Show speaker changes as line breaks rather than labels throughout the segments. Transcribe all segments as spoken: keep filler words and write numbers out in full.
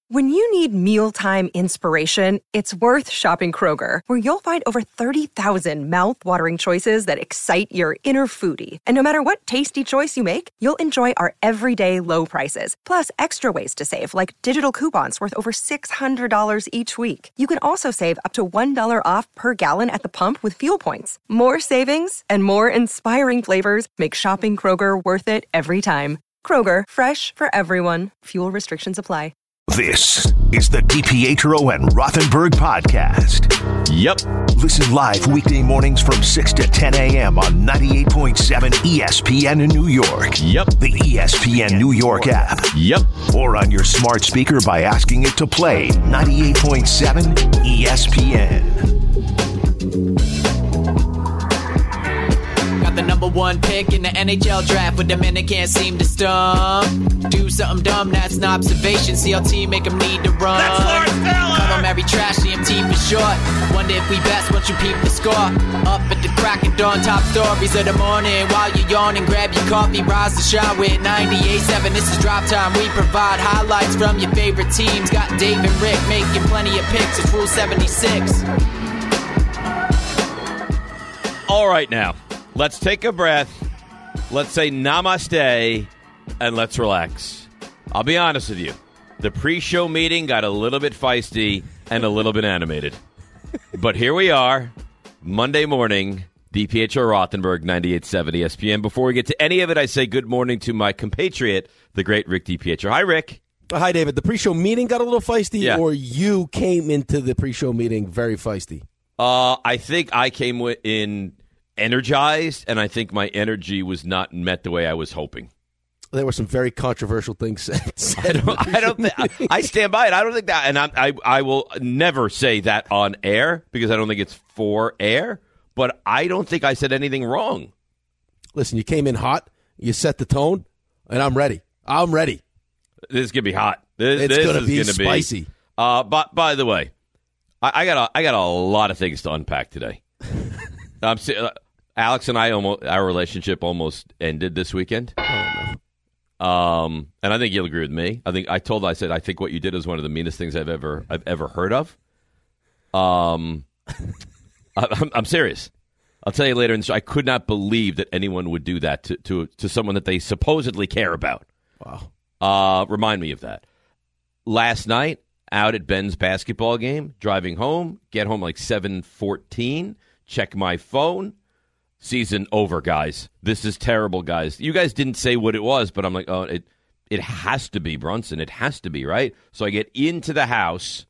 When you need mealtime inspiration, it's worth shopping Kroger, where you'll find over thirty thousand mouth-watering choices that excite your inner foodie. And no matter what tasty choice you make, you'll enjoy our everyday low prices, plus extra ways to save, like digital coupons worth over six hundred dollars each week. You can also save up to one dollar off per gallon at the pump with fuel points. More savings and more inspiring flavors make shopping Kroger worth it every time. Kroger, fresh for everyone. Fuel restrictions apply.
This is the DiPietro and Rothenberg podcast.
Yep.
Listen live weekday mornings from six to ten a.m. on ninety-eight point seven E S P N in New York.
Yep.
The E S P N New York app.
Yep.
Or on your smart speaker by asking it to play ninety-eight point seven E S P N.
Got the number one pick in the N H L draft, but the men they can't seem to stump. Do something dumb, that's an observation. C L T make them need to run.
That's Lawrence Taylor!
Call them every trash, C M T for short. Wonder if we best once you peep the score. Up at the crack of dawn, top stories of the morning. While you're yawning, grab your coffee, rise to shine with ninety-eight point seven. This is Drop Time. We provide highlights from your favorite teams. Got Dave and Rick making plenty of picks. It's Rule seventy-six.
All right, now. Let's take a breath, let's say namaste, and let's relax. I'll be honest with you. The pre-show meeting got a little bit feisty and a little bit animated. But here we are, Monday morning, DiPietro Rothenberg, ninety-eight point seven E S P N. Before we get to any of it, I say good morning to my compatriot, the great Rick DiPietro. Hi, Rick.
Hi, David. The pre-show meeting got a little feisty,
yeah.
or you came into the pre-show meeting very feisty?
Uh, I think I came in energized, and I think my energy was not met the way I was hoping.
There were some very controversial things said.
I don't. I, don't think, I stand by it. I don't think that, and I, I, I will never say that on air because I don't think it's for air. But I don't think I said anything wrong.
Listen, you came in hot, you set the tone, and I'm ready. I'm ready.
This is gonna be hot. This,
it's
this
gonna
is
be
gonna
spicy.
Be, uh, but by the way, I, I got a, I got a lot of things to unpack today. I'm. Uh, Alex and I, almost our relationship almost ended this weekend.
Oh, no.
Um, and I think you'll agree with me. I think I told I said I think what you did is one of the meanest things I've ever I've ever heard of. Um, I, I'm, I'm serious. I'll tell you later. And so I could not believe that anyone would do that to to to someone that they supposedly care about.
Wow.
Uh, remind me of that. Last night, out at Ben's basketball game, driving home, get home like seven fourteen. Check my phone. Season over, guys. This is terrible, guys. You guys didn't say what it was, but I'm like, oh, it it has to be Brunson. It has to be, right? So I get into the house,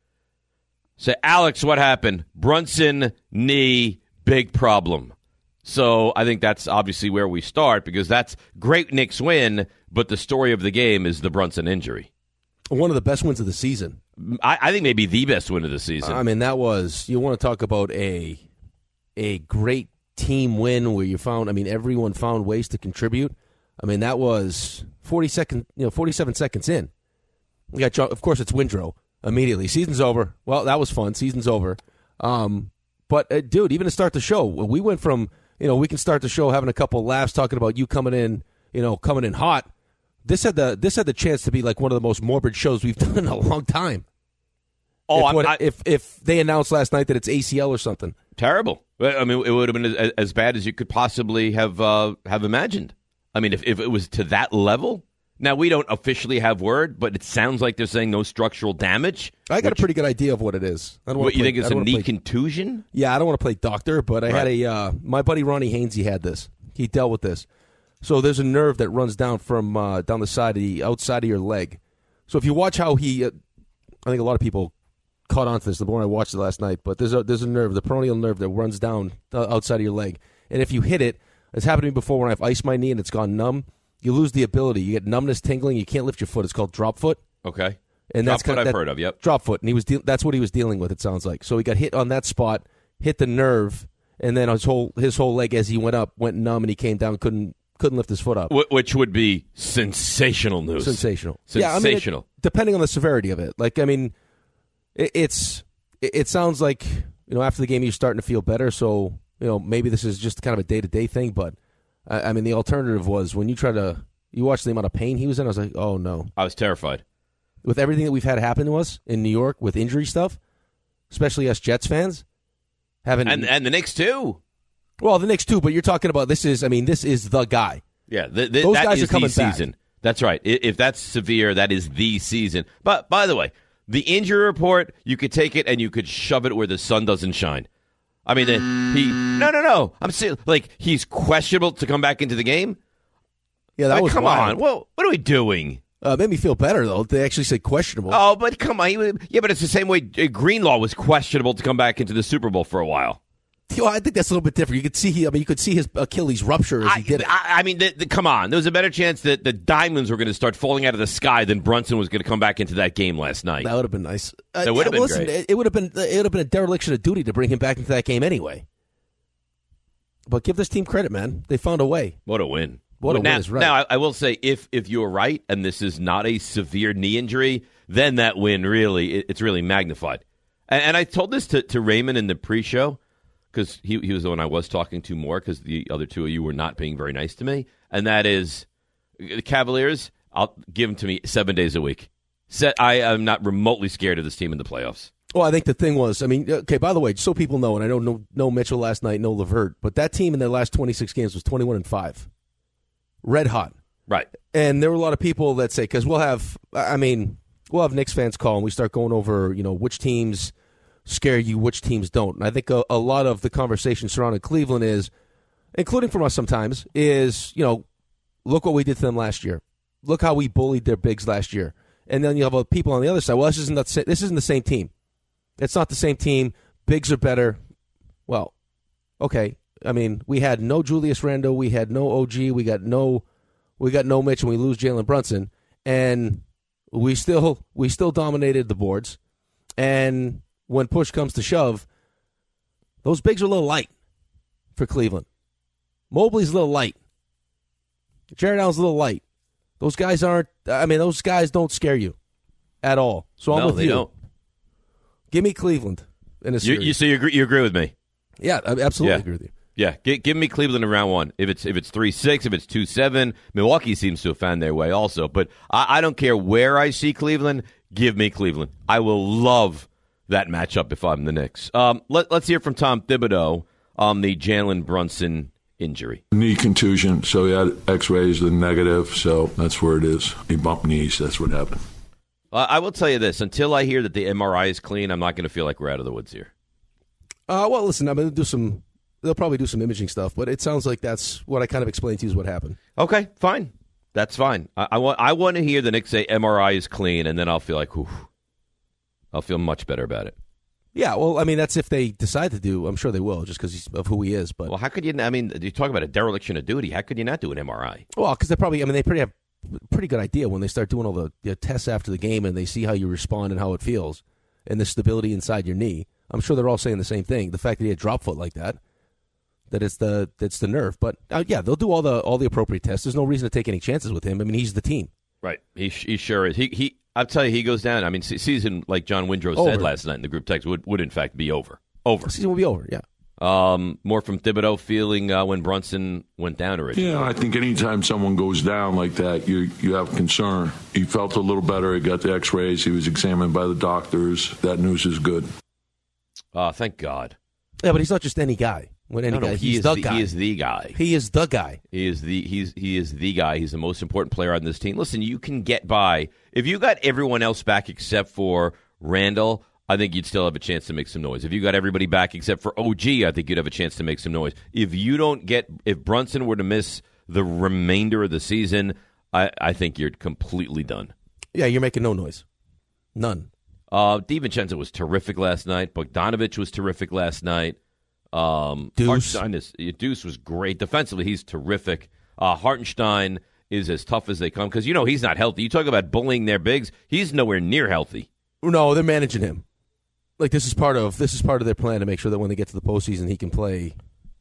say, Alex, what happened? Brunson, knee, big problem. So I think that's obviously where we start because that's great Knicks win, but the story of the game is the Brunson injury.
One of the best wins of the season.
I, I think maybe the best win of the season.
I mean, that was, you want to talk about a a great team win where you found, I mean, everyone found ways to contribute. I mean, that was forty second, you know, forty-seven seconds in. We got, of course, it's Windrow immediately. Season's over. Well, that was fun. Season's over. Um, but, uh, dude, even to start the show, we went from, you know, we can start the show having a couple laughs talking about you coming in, you know, coming in hot. This had the this had the chance to be like one of the most morbid shows we've done in a long time.
Oh,
if, what,
I,
if if they announced last night that it's A C L or something.
Terrible. I mean, it would have been as, as bad as you could possibly have uh, have imagined. I mean, if, if it was to that level. Now, we don't officially have word, but it sounds like they're saying no structural damage.
I got
which,
a pretty good idea of what it is. I don't
what,
play,
you think it's a knee
play,
contusion?
Yeah, I don't want to play doctor, but I right. had a uh, my buddy Ronnie Hainsey had this. He dealt with this. So there's a nerve that runs down from uh, down the side of the outside of your leg. So if you watch how he, uh, I think a lot of people caught on to this the more I watched it last night, but there's a there's a nerve, the peroneal nerve that runs down the outside of your leg. And if you hit it, it's happened to me before when I've iced my knee and it's gone numb, you lose the ability. You get numbness, tingling, you can't lift your foot. It's called drop foot.
Okay.
And
drop
that's
foot
kind of,
I've
that,
heard of, yep.
Drop foot. And he was de- that's what he was dealing with, it sounds like. So he got hit on that spot, hit the nerve, and then his whole his whole leg as he went up went numb and he came down, couldn't couldn't lift his foot up.
Which would be sensational news.
Sensational.
Sensational.
Yeah, I mean, it, depending on the severity of it. Like, I mean, it, it's it, it sounds like, you know, after the game you're starting to feel better, so, you know, maybe this is just kind of a day-to-day thing, but, I, I mean, the alternative was when you try to, you watch the amount of pain he was in, I was like, oh, no.
I was terrified.
with everything that we've had happen to us in New York with injury stuff, especially us Jets fans. Having,
and, and the Knicks, too.
Well, the Knicks, too, but you're talking about this is, I mean, this is the guy.
Yeah, the, the,
those
that
guys
is
are coming
the season.
back.
That's right. If that's severe, that is the season. But, by the way, the injury report, you could take it and you could shove it where the sun doesn't shine. I mean, the, he, no, no, no. I'm saying, like, he's questionable to come back into the game?
Yeah, that
like,
was
come
wild.
on. Well, what are we doing?
Uh, made me feel better, though. They actually said questionable.
Oh, but come on. Yeah, but it's the same way Greenlaw was questionable to come back into the Super Bowl for a while.
Well, I think that's a little bit different. You could see he, I mean, you could see his Achilles rupture as
I,
he did it.
I, I mean, the, the, come on. There was a better chance that the diamonds were going to start falling out of the sky than Brunson was going to come back into that game last night.
That would have been nice.
That would have
uh,
been
listen,
great.
It, it would have been. It would have been a dereliction of duty to bring him back into that game anyway. But give this team credit, man. They found a way.
What a win.
What a
now,
win is right.
Now, I, I will say, if if you're right and this is not a severe knee injury, then that win really, it, it's really magnified. And, and I told this to, to Raymond in the pre-show, because he, he was the one I was talking to more, because the other two of you were not being very nice to me. And that is, the Cavaliers, I'll give them to me seven days a week. Set, I am not remotely scared of this team in the playoffs.
Well, I think the thing was, I mean, okay, by the way, so people know, and I know no, no Mitchell last night, no LeVert, but that team in their last twenty-six games was twenty-one and five. Red hot.
Right.
And there were a lot of people that say, because we'll have, I mean, we'll have Knicks fans call and we start going over, you know, which teams scare you, which teams don't. And I think a, a lot of the conversation surrounding Cleveland is, including from us sometimes, is, you know, look what we did to them last year. Look how we bullied their bigs last year. And then you have uh, people on the other side, well, this isn't, the, this isn't the same team. It's not the same team. Bigs are better. Well, okay. I mean, we had no Julius Randle, we had no O G, we got no, we got no Mitch, and we lose Jalen Brunson, and we still we still dominated the boards. And when push comes to shove, those bigs are a little light for Cleveland. Mobley's a little light. Jared Allen's a little light. Those guys aren't. I mean, those guys don't scare you at all. So I'm
no,
with
they
you.
Don't.
Give me Cleveland in a
You,
series.
you, so you agree, you agree with me?
Yeah, I absolutely
Yeah.
agree with you.
Yeah, G- give me Cleveland in round one. If it's if it's three six, if it's two seven, Milwaukee seems to have found their way also. But I, I don't care where I see Cleveland. Give me Cleveland. I will love that matchup if I'm the Knicks. Um, let, let's hear from Tom Thibodeau on the Jalen Brunson injury.
Knee contusion, so he had X-rays, the negative, so that's where it is. He bumped knees. That's what happened.
Uh, I will tell you this: until I hear that the M R I is clean, I'm not going to feel like we're out of the woods here.
Uh, well, listen, I'm going to do some. They'll probably do some imaging stuff, but it sounds like that's what I kind of explained to you is what happened.
Okay, fine. That's fine. I, I want I want to hear the Knicks say M R I is clean, and then I'll feel like, whew, I'll feel much better about it.
Yeah, well, I mean, that's if they decide to do. I'm sure they will, just because of who he is. But
Well, how could you? I mean, you talk about a dereliction of duty. How could you not do an M R I?
well, because they probably. I mean, they pretty have pretty good idea when they start doing all the you know, tests after the game, and they see how you respond and how it feels, and the stability inside your knee. I'm sure they're all saying the same thing. The fact that he had drop foot like that. That it's the that's the nerve, but uh, yeah, they'll do all the all the appropriate tests. There's no reason to take any chances with him. I mean, he's the team,
right? He he sure is. He he. I'll tell you, he goes down. I mean, season like John Windrow
over.
said last night in the group text would would in fact be over. Over.
The season will be over. Yeah.
Um, more from Thibodeau feeling uh, when Brunson went down originally.
Yeah, I think anytime someone goes down like that, you you have concern. He felt a little better. He got the X-rays. He was examined by the doctors. That news is good.
Oh, thank God.
Yeah, but he's not just any guy. When any
No, no,
guy,
he
he's
is
the
the,
guy.
he is the guy.
He is the guy.
He is the he's he is the guy. He's the most important player on this team. Listen, you can get by if you got everyone else back except for Randall. I think you'd still have a chance to make some noise. If you got everybody back except for O G, I think you'd have a chance to make some noise. If you don't get if Brunson were to miss the remainder of the season, I, I think you're completely done.
Yeah, you're making no noise, none.
Uh, DiVincenzo was terrific last night. Bogdanovich was terrific last night. Um,
Deuce.
Hartenstein is, Deuce was great. Defensively, he's terrific. Uh, Hartenstein is as tough as they come because, you know, he's not healthy. You talk about bullying their bigs. He's nowhere near healthy.
No, they're managing him. Like this is part of this is part of their plan to make sure that when they get to the postseason, he can play.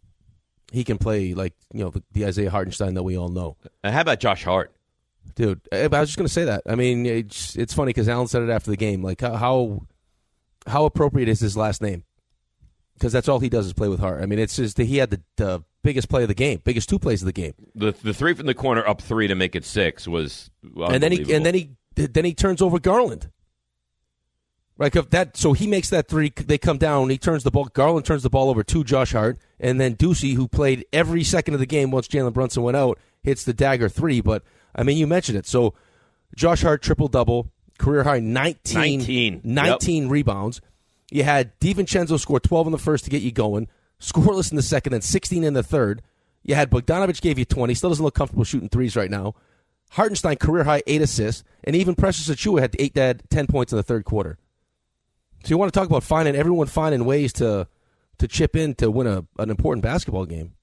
He can play like you know the, the Isaiah Hartenstein that we all know.
And how about Josh Hart?
Dude, I was just going to say that. I mean, it's it's funny because Alan said it after the game. Like how how appropriate is his last name? Because that's all he does is play with Hart. I mean, it's just he had the, the biggest play of the game, biggest two plays of the game.
The the three from the corner up three to make it six was
and then he and then he then he turns over Garland. Right, if that so he makes that three. They come down. He turns the ball. Garland turns the ball over to Josh Hart, and then Ducey, who played every second of the game once Jalen Brunson went out, hits the dagger three. But I mean, you mentioned it. So Josh Hart triple double, career high nineteen,
nineteen,
nineteen
yep.
rebounds. You had DiVincenzo score twelve in the first to get you going, scoreless in the second, and sixteen in the third. You had Bogdanovich gave you twenty. Still doesn't look comfortable shooting threes right now. Hartenstein career high eight assists, and even Precious Achiuwa had eight, had ten points in the third quarter. So you want to talk about finding everyone finding ways to to chip in to win a an important basketball game.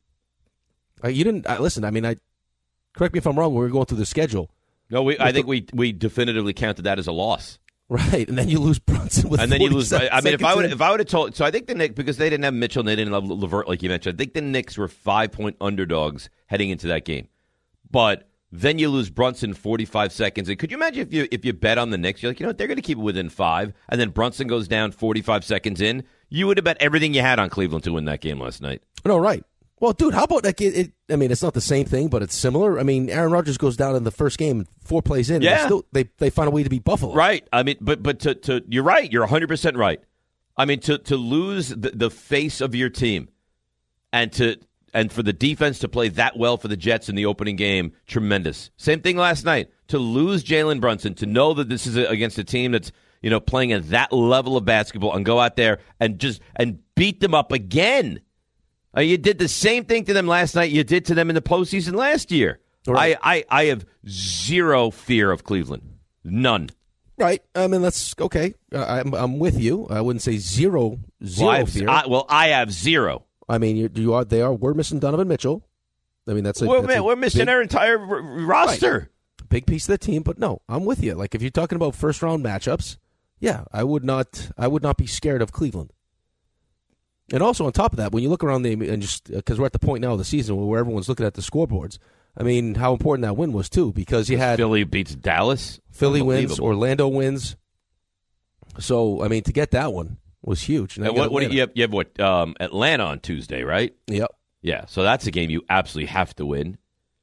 Uh, you didn't uh, listen. I mean, I correct me if I'm wrong. When we were going through the schedule.
No, we, I think we we definitively counted that as a loss.
Right, and then you lose Brunson with.
And then you lose. I mean, if I would
in.
if I would have told, so I think the Knicks, because they didn't have Mitchell and they didn't have LeVert like you mentioned. I think the Knicks were five point underdogs heading into that game, but. Then you lose Brunson forty-five seconds. And could you imagine if you if you bet on the Knicks? You're like, you know what, they're going to keep it within five. And then Brunson goes down forty-five seconds in. You would have bet everything you had on Cleveland to win that game last night.
No, right. Well, dude, how about that? It, it, I mean, it's not the same thing, but it's similar. I mean, Aaron Rodgers goes down in the first game, four plays in.
Yeah.
And they, still, they they find a way to beat Buffalo.
Right. I mean, but but to, to you're right. You're one hundred percent right. I mean, to, to lose the, the face of your team and to – and for the defense to play that well for the Jets in the opening game, tremendous. Same thing last night. To lose Jalen Brunson, to know that this is against a team that's, you know, playing at that level of basketball and go out there and just and beat them up again. Uh, you did the same thing to them last night you did to them in the postseason last year. Right. I, I, I have zero fear of Cleveland. None.
Right. I mean, that's okay. Uh, I'm, I'm with you. I wouldn't say zero, zero
well, I have,
fear.
I, well, I have zero.
I mean, you, you are. They are. We're missing Donovan Mitchell. I mean, that's a,
we're,
that's a
we're missing
big,
our entire r- roster.
Right. Big piece of the team, but no, I'm with you. Like if you're talking about first round matchups, yeah, I would not. I would not be scared of Cleveland. And also on top of that, when you look around the and just because we're at the point now of the season where everyone's looking at the scoreboards, I mean, how important that win was too, because you had
Philly beats Dallas,
Philly wins, Orlando wins. So I mean, to get that one. Was huge.
And what, what you have? You have what? Um, Atlanta on Tuesday, right?
Yep.
Yeah. So that's a game you absolutely have to win.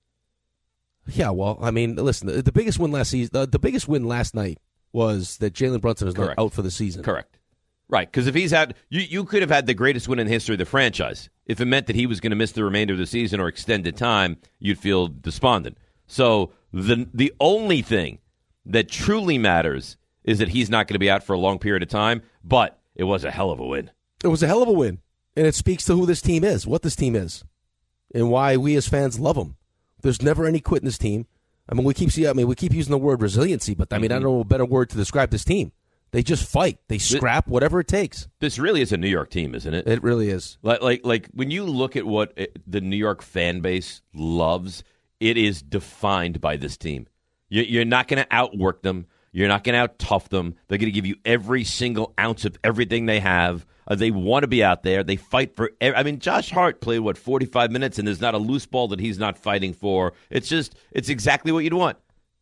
Yeah. Well, I mean, listen. The, the biggest win last season, the, the biggest win last night was that Jalen Brunson is
Correct.
not out for the season.
Correct. Right. Because if he's out, you you could have had the greatest win in the history of the franchise. If it meant that he was going to miss the remainder of the season or extended time, you'd feel despondent. So the the only thing that truly matters is that he's not going to be out for a long period of time, but. It was a hell of a win.
It was a hell of a win. And it speaks to who this team is, what this team is, and why we as fans love them. There's never any quit in this team. I mean, we keep see, I mean, we keep using the word resiliency, but I mean, mm-hmm. I don't know a better word to describe this team. They just fight. They scrap this, whatever it takes.
This really is a New York team, isn't it?
It really is.
Like, like, like when you look at what it, the New York fan base loves, it is defined by this team. You, you're not going to outwork them. You're not going to out-tough them. They're going to give you every single ounce of everything they have. Uh, they want to be out there. They fight for – I mean, Josh Hart played, what, forty-five minutes, and there's not a loose ball that he's not fighting for. It's just – it's exactly what you'd want.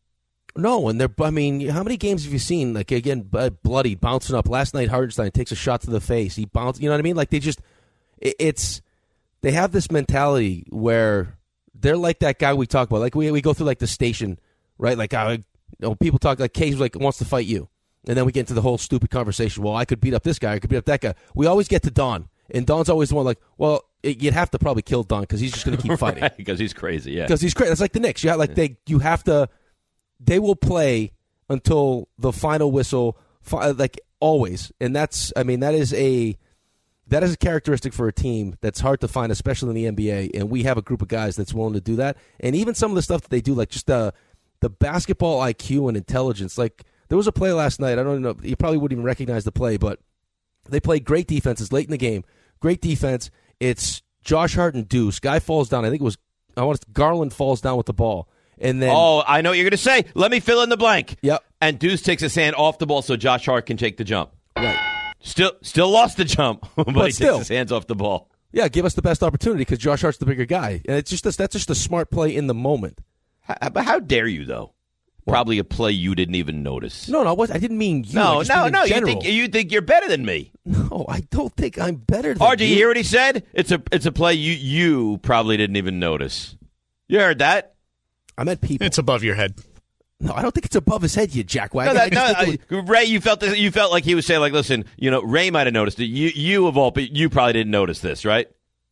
No, and they're – I mean, how many games have you seen, like, again, bloody, bouncing up? Last night, Hartenstein takes a shot to the face. He bounced – you know what I mean? Like, they just – it's – they have this mentality where they're like that guy we talk about. Like, we, we go through, like, the station, right? Like, I – You know, people talk like Cage like wants to fight you, and then we get into the whole stupid conversation. Well, I could beat up this guy, I could beat up that guy. We always get to Don, and Don's always the one like, well, it, you'd have to probably kill Don because he's just going to keep fighting
right, because he's crazy. Yeah,
because he's crazy. It's like the Knicks. You have, like they, you have to. They will play until the final whistle, fi- like always, and that's. I mean, that is a. That is a characteristic for a team that's hard to find, especially in the N B A. And we have a group of guys that's willing to do that. And even some of the stuff that they do, like just the. The basketball I Q and intelligence. Like, there was a play last night. I don't know. You probably wouldn't even recognize the play, but they played great defenses late in the game. Great defense. It's Josh Hart and Deuce. Guy falls down. I think it was, I want to, Garland falls down with the ball. And then.
Oh, I know what you're going to say. Let me fill in the blank.
Yep.
And Deuce takes his hand off the ball so Josh Hart can take the jump.
Right.
Still still lost the jump, but,
but
he
still.
takes his hands off the ball.
Yeah, give us the best opportunity because Josh Hart's the bigger guy. And it's just that's just a smart play in the moment.
How, but how dare you, though? Probably a play you didn't even notice.
No, no, I didn't mean you.
No, no, no.
You
think you think you're better than me?
No, I don't think I'm better than
you. Or did
you.
you hear what he said? It's a it's a play you you probably didn't even notice. You heard that?
I meant people.
It's above your head.
No, I don't think it's above his head, you jackwag.
No, that, no, I, Ray, you felt this, you felt like he was saying, like, listen, you know, Ray might have noticed it. You, you of all, but you probably didn't notice this, right?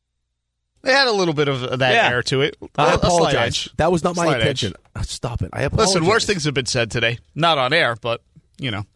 They had a little bit of that
yeah.
air to it.
I
a,
apologize.
A
that was not my
slight
intention.
Edge.
Stop it. I apologize.
Listen, worse things have been said today. Not on air, but, you know.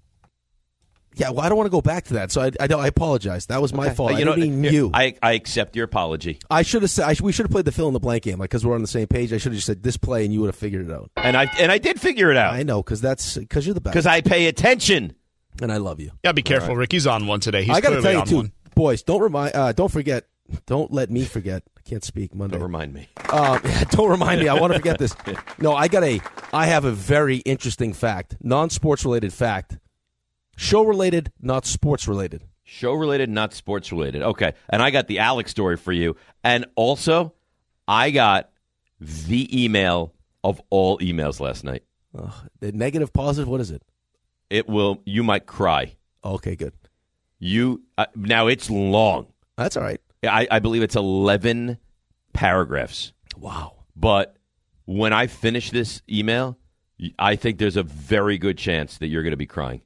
Yeah, well, I don't want to go back to that, so I, I, I apologize. That was my
okay.
fault.
Uh, you
I
know,
didn't mean you.
I, I accept your apology.
I should have said I, we should have played the fill in the blank game, like because we're on the same page. I should have just said this play, and you would have figured it out.
And I and I did figure it out.
I know because that's because you're the best.
Because I pay attention,
and I love you.
Yeah, be careful, right. Rick. He's on one today. He's
I got to tell you
on
too,
one.
boys. Don't remind. Uh, don't forget. Don't let me forget. I can't speak Monday.
Don't remind me.
Um, yeah, don't remind me. I want to forget this. No, I got a. I have a very interesting fact, non-sports related fact, show related, not sports related.
Show related, not sports related. Okay, and I got the Alex story for you, and also I got the email of all emails last night.
Uh, the negative, positive. What is it?
It will. You might cry.
Okay, good.
You uh, now it's long.
That's all right.
I, I believe it's eleven paragraphs.
Wow.
But when I finish this email, I think there's a very good chance that you're going to be crying.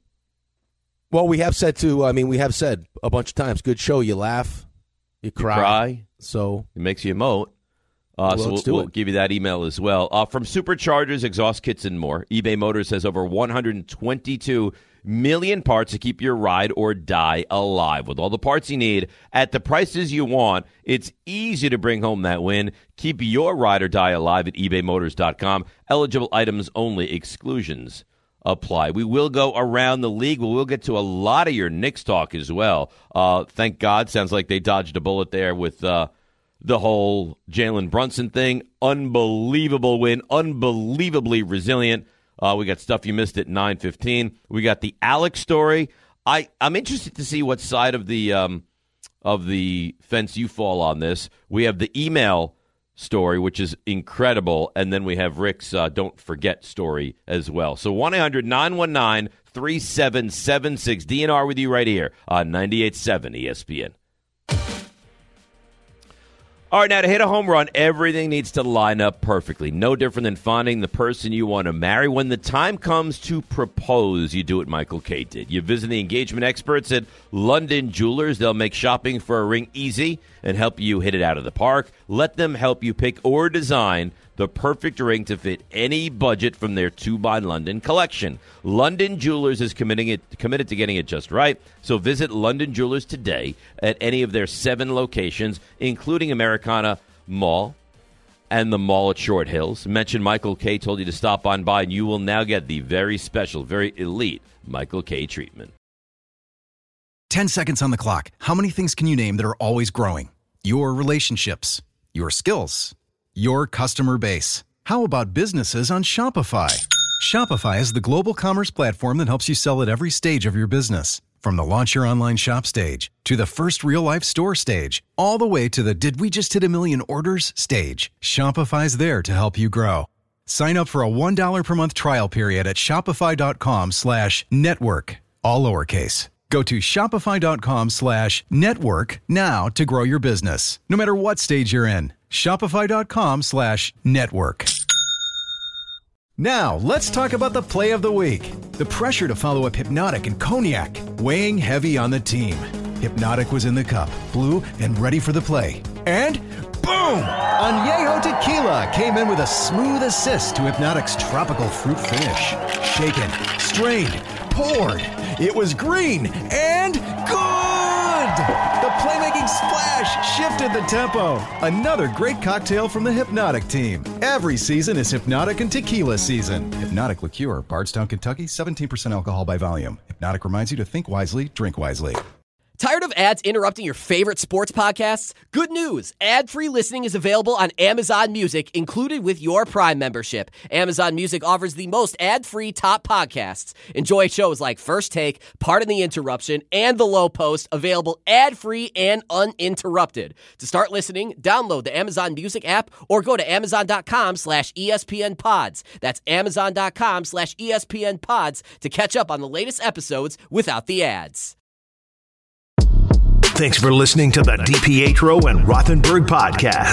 Well, we have said to, I mean, we have said a bunch of times, good show. You laugh, you cry.
You cry.
So
it makes you emote. Uh,
well,
so we'll, we'll give you that email as well. Uh, from Superchargers, exhaust kits, and more, eBay Motors has over one hundred twenty-two million parts to keep your ride or die alive. With all the parts you need at the prices you want, it's easy to bring home that win. Keep your ride or die alive at ebay motors dot com. Eligible items only. Exclusions apply. We will go around the league. We will get to a lot of your Knicks talk as well. Uh, thank God. Sounds like they dodged a bullet there with uh, the whole Jalen Brunson thing. Unbelievable win. Unbelievably resilient. Uh, we got stuff you missed at nine fifteen. We got the Alex story. I, I'm interested to see what side of the um, of the fence you fall on this. We have the email story, which is incredible, and then we have Rick's uh, Don't Forget story as well. So one eight hundred nine one nine three seven seven six. D N R with you right here on ninety-eight point seven E S P N. All right, now to hit a home run, everything needs to line up perfectly. No different than finding the person you want to marry. When the time comes to propose, you do what Michael Kay did. You visit the engagement experts at London Jewelers. They'll make shopping for a ring easy and help you hit it out of the park. Let them help you pick or design the perfect ring to fit any budget from their two by London collection. London Jewelers is committing it, committed to getting it just right, so visit London Jewelers today at any of their seven locations, including Americana Mall and the mall at Short Hills. Mention Michael Kay told you to stop on by, and you will now get the very special, very elite Michael Kay treatment.
Ten seconds on the clock. How many things can you name that are always growing? Your relationships, your skills, your customer base. How about businesses on Shopify? Shopify is the global commerce platform that helps you sell at every stage of your business. From the launch your online shop stage, to the first real-life store stage, all the way to the did we just hit a million orders stage. Shopify's there to help you grow. Sign up for a one dollar per month trial period at shopify.com slash network, all lowercase. Go to shopify.com slash network now to grow your business, no matter what stage you're in. Shopify.com slash network. Now, let's talk about the play of the week. The pressure to follow up Hypnotic and Cognac, weighing heavy on the team. Hypnotic was in the cup, blue, and ready for the play. And boom! Añejo Tequila came in with a smooth assist to Hypnotic's tropical fruit finish. Shaken, strained, poured. It was green and good! The playmaking splash shifted the tempo. Another great cocktail from the Hypnotic team. Every season is Hypnotic and Tequila season. Hypnotic Liqueur, Bardstown, Kentucky, seventeen percent alcohol by volume. Hypnotic reminds you to think wisely, drink wisely.
Tired of ads interrupting your favorite sports podcasts? Good news! Ad-free listening is available on Amazon Music, included with your Prime membership. Amazon Music offers the most ad-free top podcasts. Enjoy shows like First Take, Pardon the Interruption, and The Low Post, available ad-free and uninterrupted. To start listening, download the Amazon Music app or go to amazon.com slash ESPN pods. That's amazon.com slash ESPN pods to catch up on the latest episodes without the ads.
Thanks for listening to the DiPietro and Rothenberg podcast.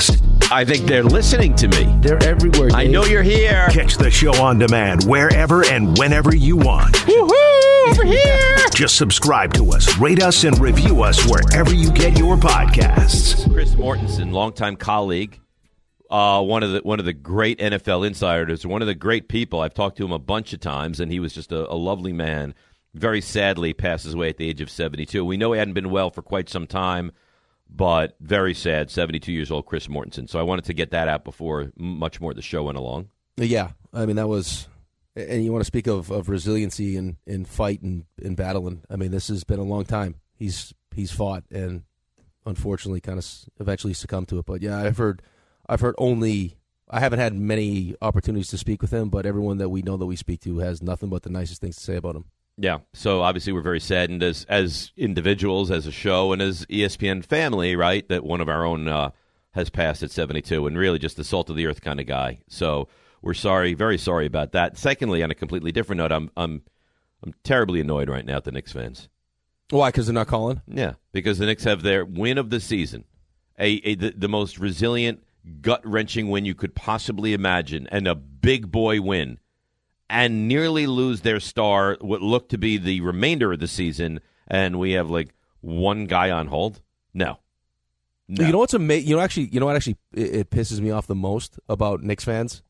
I think they're listening to me.
They're everywhere, Dave.
I know you're here.
Catch the show on demand wherever and whenever you want.
Woohoo! Over here!
Just subscribe to us, rate us, and review us wherever you get your podcasts.
Chris Mortensen, longtime colleague, uh, one of the one of the great N F L insiders, one of the great people. I've talked to him a bunch of times, and he was just a, a lovely man. Very sadly passes away at the age of seventy-two. We know he hadn't been well for quite some time, but very sad, seventy-two years old, Chris Mortensen. So I wanted to get that out before much more of the show went along.
Yeah, I mean, that was, and you want to speak of, of resiliency and, and fight and, and battling. I mean, this has been a long time. He's he's fought and unfortunately kind of eventually succumbed to it. But yeah, I've heard, I've heard only, I haven't had many opportunities to speak with him, but everyone that we know that we speak to has nothing but the nicest things to say about him.
Yeah, so obviously we're very saddened as as individuals, as a show, and as E S P N family, right, that one of our own uh, has passed at seventy-two, and really just the salt of the earth kind of guy. So we're sorry, very sorry about that. Secondly, on a completely different note, I'm I'm I'm terribly annoyed right now at the Knicks fans.
Why? Because they're not calling?
Yeah, because the Knicks have their win of the season, a, a the, the most resilient, gut-wrenching win you could possibly imagine, and a big boy win, and nearly lose their star, what looked to be the remainder of the season, and we have like one guy on hold? No. no.
You know what's amazing? You know, actually, you know what actually it, it pisses me off the most about Knicks fans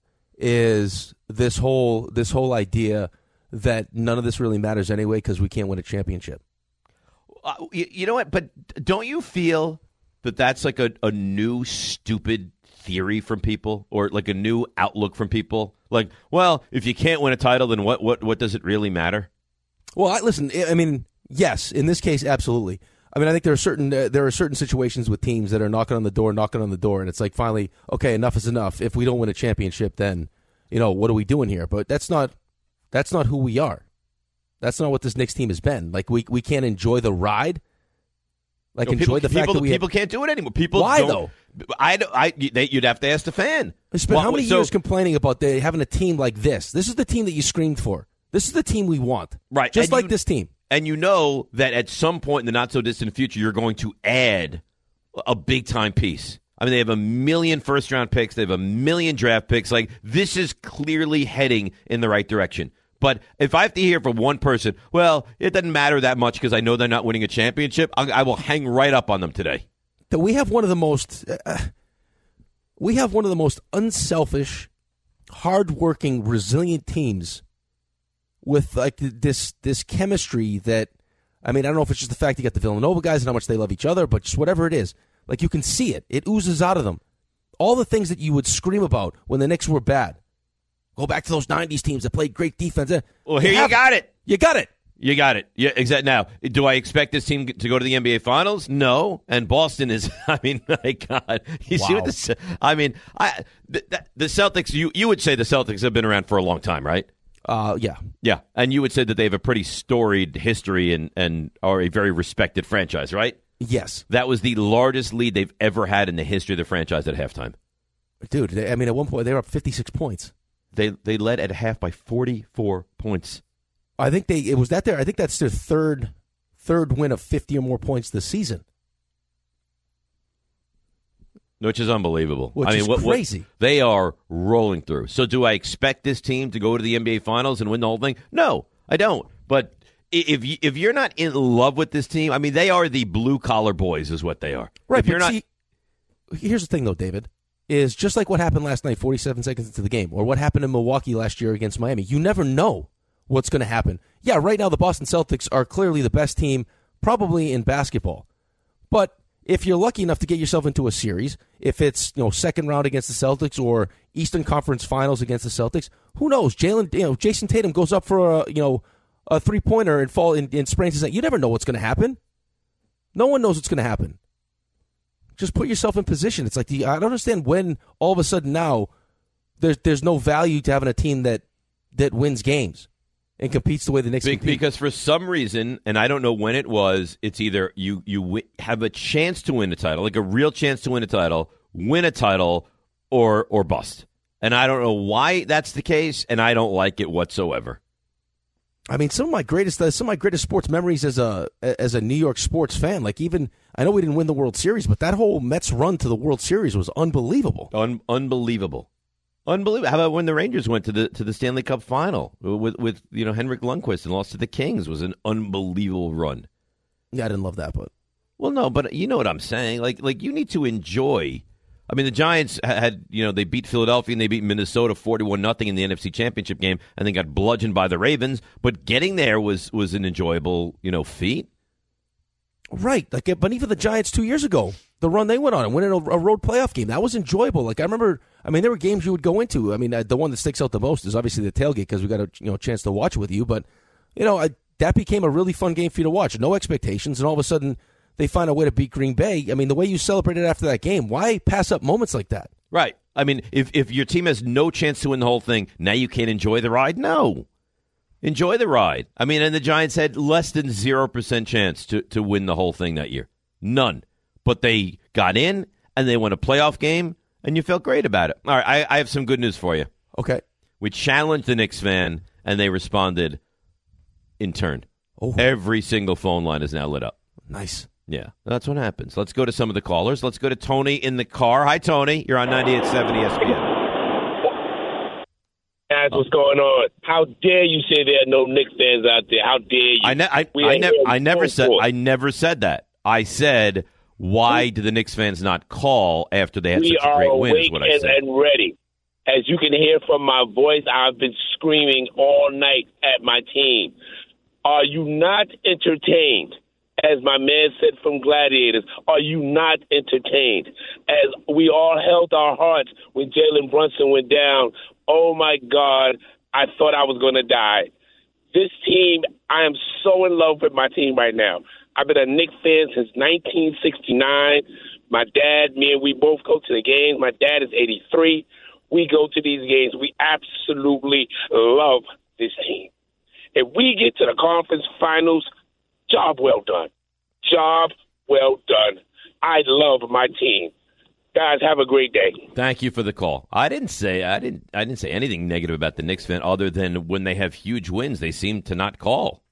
is this whole this whole idea that none of this really matters anyway because we can't win a championship.
Uh, you, you know what? But don't you feel that that's like a, a new stupid theory from people, or like a new outlook from people? Like, well, if you can't win a title, then what, what, what does it really matter?
Well, I, listen, I mean, yes, in this case, absolutely. I mean, I think there are certain uh, there are certain situations with teams that are knocking on the door, knocking on the door, and it's like finally, okay, enough is enough. If we don't win a championship, then, you know, what are we doing here? But that's not that's not who we are. That's not what this Knicks team has been. Like, we we can't enjoy the ride. Like,
no,
enjoy
people,
the fact
people,
that we
people
have,
can't do it anymore. People
why
don't,
though?
I, I, they, you'd have to ask the fan.
I spent
well,
how many
so,
years complaining about they having a team like this? This is the team that you screamed for. This is the team we want.
Right.
Just
and
like
you,
this team.
And you know that at some point in the not-so-distant future, you're going to add a big-time piece. I mean, they have a million first-round picks. They have a million draft picks. Like, this is clearly heading in the right direction. But if I have to hear from one person, well, it doesn't matter that much because I know they're not winning a championship, I, I will hang right up on them today.
That we have one of the most, uh, we have one of the most unselfish, hardworking, resilient teams with like this this chemistry that, I mean, I don't know if it's just the fact you got the Villanova guys and how much they love each other, but just whatever it is, like you can see it. It oozes out of them. All the things that you would scream about when the Knicks were bad. Go back to those nineties teams that played great defense.
Well, here you, you got it.
You got it.
You got it. Yeah, exactly. Now, do I expect this team to go to the N B A Finals? No. And Boston is, I mean, my God. You wow. see what the, I mean, I the, the Celtics, you, you would say the Celtics have been around for a long time, right?
Uh, yeah.
Yeah. And you would say that they have a pretty storied history and, and are a very respected franchise, right?
Yes.
That was the largest lead they've ever had in the history of the franchise at halftime.
Dude, they, I mean, at one point, they were up fifty-six points.
They they led at half by forty-four points.
I think they it was that there. I think that's their third third win of fifty or more points this season,
which is unbelievable.
Which
I mean,
is
what,
crazy.
What, they are rolling through. So, do I expect this team to go to the N B A Finals and win the whole thing? No, I don't. But if you, if you're not in love with this team, I mean, they are the blue collar boys, is what they are.
Right.
If you're not.
See, here's the thing, though, David. Is just like what happened last night, forty-seven seconds into the game, or what happened in Milwaukee last year against Miami. You never know what's going to happen. Yeah, right now the Boston Celtics are clearly the best team probably in basketball. But if you're lucky enough to get yourself into a series, if it's, you know, second round against the Celtics or Eastern Conference Finals against the Celtics, who knows? Jalen, you know, Jason Tatum goes up for a, you know, a three-pointer and fall and, and sprains his ankle. You never know what's going to happen. No one knows what's going to happen. Just put yourself in position. It's like the, I don't understand when all of a sudden now there's there's no value to having a team that that wins games and competes the way the Knicks
Be-
compete.
Because for some reason, and I don't know when it was, it's either you you w- have a chance to win a title, like a real chance to win a title, win a title, or or bust. And I don't know why that's the case, and I don't like it whatsoever.
I mean, some of my greatest uh, some of my greatest sports memories as a as a New York sports fan. Like even I know we didn't win the World Series, but that whole Mets run to the World Series was unbelievable.
Un- unbelievable, unbelievable. How about when the Rangers went to the to the Stanley Cup final with with you know Henrik Lundqvist and lost to the Kings? It was an unbelievable run.
Yeah, I didn't love that, but
well, no, but you know what I'm saying. Like like you need to enjoy. I mean, the Giants had, you know, they beat Philadelphia and they beat Minnesota forty-one nothing in the N F C Championship game and then got bludgeoned by the Ravens. But getting there was was an enjoyable, you know, feat.
Right. Like, but even the Giants two years ago, the run they went on and winning a, a road playoff game, that was enjoyable. Like, I remember, I mean, there were games you would go into. I mean, uh, the one that sticks out the most is obviously the tailgate because we got a you know chance to watch it with you. But, you know, I, that became a really fun game for you to watch. No expectations, and all of a sudden they find a way to beat Green Bay. I mean, the way you celebrated after that game, why pass up moments like that?
Right. I mean, if if your team has no chance to win the whole thing, now you can't enjoy the ride? No. Enjoy the ride. I mean, and the Giants had less than zero percent chance to, to win the whole thing that year. None. But they got in, and they won a playoff game, and you felt great about it. All right, I, I have some good news for you.
Okay.
We challenged the Knicks fan, and they responded in turn.
Oh.
Every single phone line is now lit up.
Nice.
Yeah, that's what happens. Let's go to some of the callers. Let's go to Tony in the car. Hi, Tony. You're on ninety-eight point seven E S P N.
Guys, what's going on? How dare you say there are no Knicks fans out there? How dare you?
I, ne- I, I, ne- I never said forth. I never said that. I said, why do the Knicks fans not call after they had
we
such a great win? Is
what
I
said.
said.
And ready. As you can hear from my voice, I've been screaming all night at my team. Are you not entertained? As my man said from Gladiators, are you not entertained? As we all held our hearts when Jalen Brunson went down, oh, my God, I thought I was going to die. This team, I am so in love with my team right now. I've been a Knicks fan since nineteen sixty-nine. My dad, me and we both go to the games. My dad is eighty-three. We go to these games. We absolutely love this team. If we get to the conference finals, job well done. Job well done. I love my team. Guys, have a great day.
Thank you for the call. I didn't say I didn't I didn't say anything negative about the Knicks fan other than when they have huge wins, they seem to not call.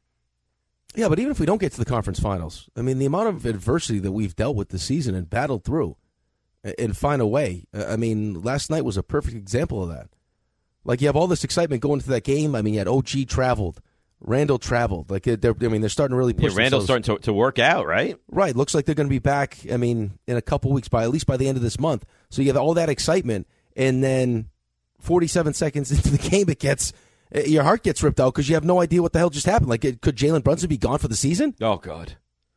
Yeah, but even if we don't get to the conference finals, I mean, the amount of adversity that we've dealt with this season and battled through and find a way. I mean, last night was a perfect example of that. Like, you have all this excitement going into that game. I mean, you had O G traveled. Randall traveled. Like, they're, I mean, they're starting to really push.
Yeah, Randall's
themselves.
starting to, to work out, right?
Right. Looks like they're going to be back, I mean, in a couple weeks, by at least by the end of this month. So you have all that excitement, and then forty-seven seconds into the game, it gets your heart gets ripped out because you have no idea what the hell just happened. Like, could Jalen Brunson be gone for the season?
Oh, God.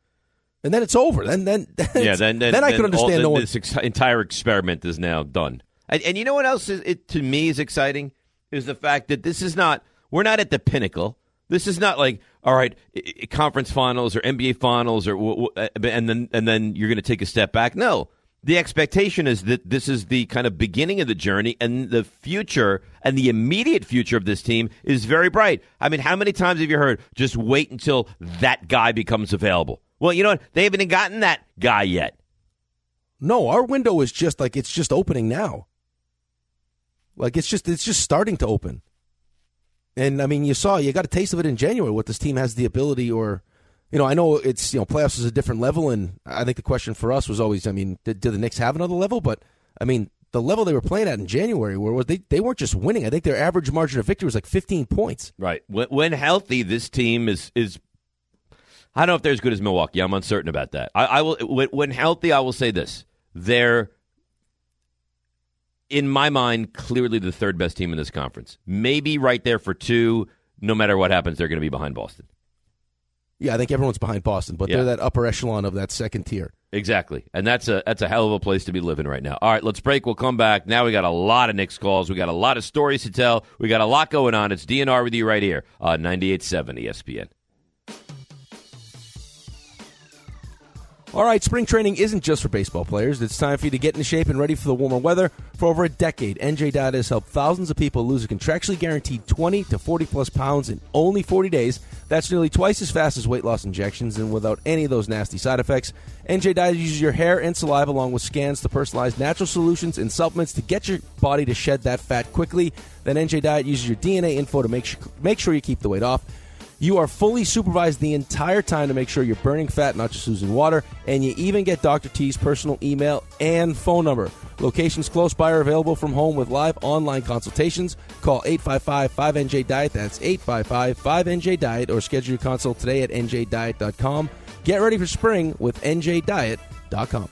And then it's over. Then, then, then
yeah, then, then,
then I
then
could understand.
All,
no
then
one...
This ex- entire experiment is now done. And, and you know what else is, it, to me is exciting is the fact that this is not. We're not at the pinnacle. This is not like, all right, conference finals or N B A finals, or and then and then you're going to take a step back. No, the expectation is that this is the kind of beginning of the journey, and the future and the immediate future of this team is very bright. I mean, how many times have you heard, just wait until that guy becomes available? Well, you know what? They haven't gotten that guy yet.
No, our window is just like, it's just opening now. Like, it's just it's just starting to open. And, I mean, you saw, you got a taste of it in January, what this team has the ability, or, you know, I know it's, you know, playoffs is a different level, and I think the question for us was always, I mean, did, did the Knicks have another level? But, I mean, the level they were playing at in January, where was they, they weren't just winning. I think their average margin of victory was like fifteen points.
Right. When, when healthy, this team is, is, I don't know if they're as good as Milwaukee. I'm uncertain about that. I, I will, when, when healthy, I will say this. They're, in my mind, clearly the third best team in this conference. Maybe right there for two. No matter what happens, they're going to be behind Boston.
Yeah, I think everyone's behind Boston, but yeah. They're that upper echelon of that second tier.
Exactly, and that's a that's a hell of a place to be living right now. All right, let's break. We'll come back. Now we got a lot of Knicks calls. We got a lot of stories to tell. We got a lot going on. It's D N R with you right here on ninety-eight point seven E S P N.
All right, spring training isn't just for baseball players. It's time for you to get into shape and ready for the warmer weather. For over a decade, N J Diet has helped thousands of people lose a contractually guaranteed twenty to forty plus pounds in only forty days. That's nearly twice as fast as weight loss injections and without any of those nasty side effects. N J Diet uses your hair and saliva along with scans to personalize natural solutions and supplements to get your body to shed that fat quickly. Then N J Diet uses your D N A info to make, sh- make sure you keep the weight off. You are fully supervised the entire time to make sure you're burning fat, not just losing water, and you even get Doctor T's personal email and phone number. Locations close by are available from home with live online consultations. Call eight five five, five N J, diet. That's eight five five, five N J, diet, or schedule your consult today at N J diet dot com. Get ready for spring with N J diet dot com.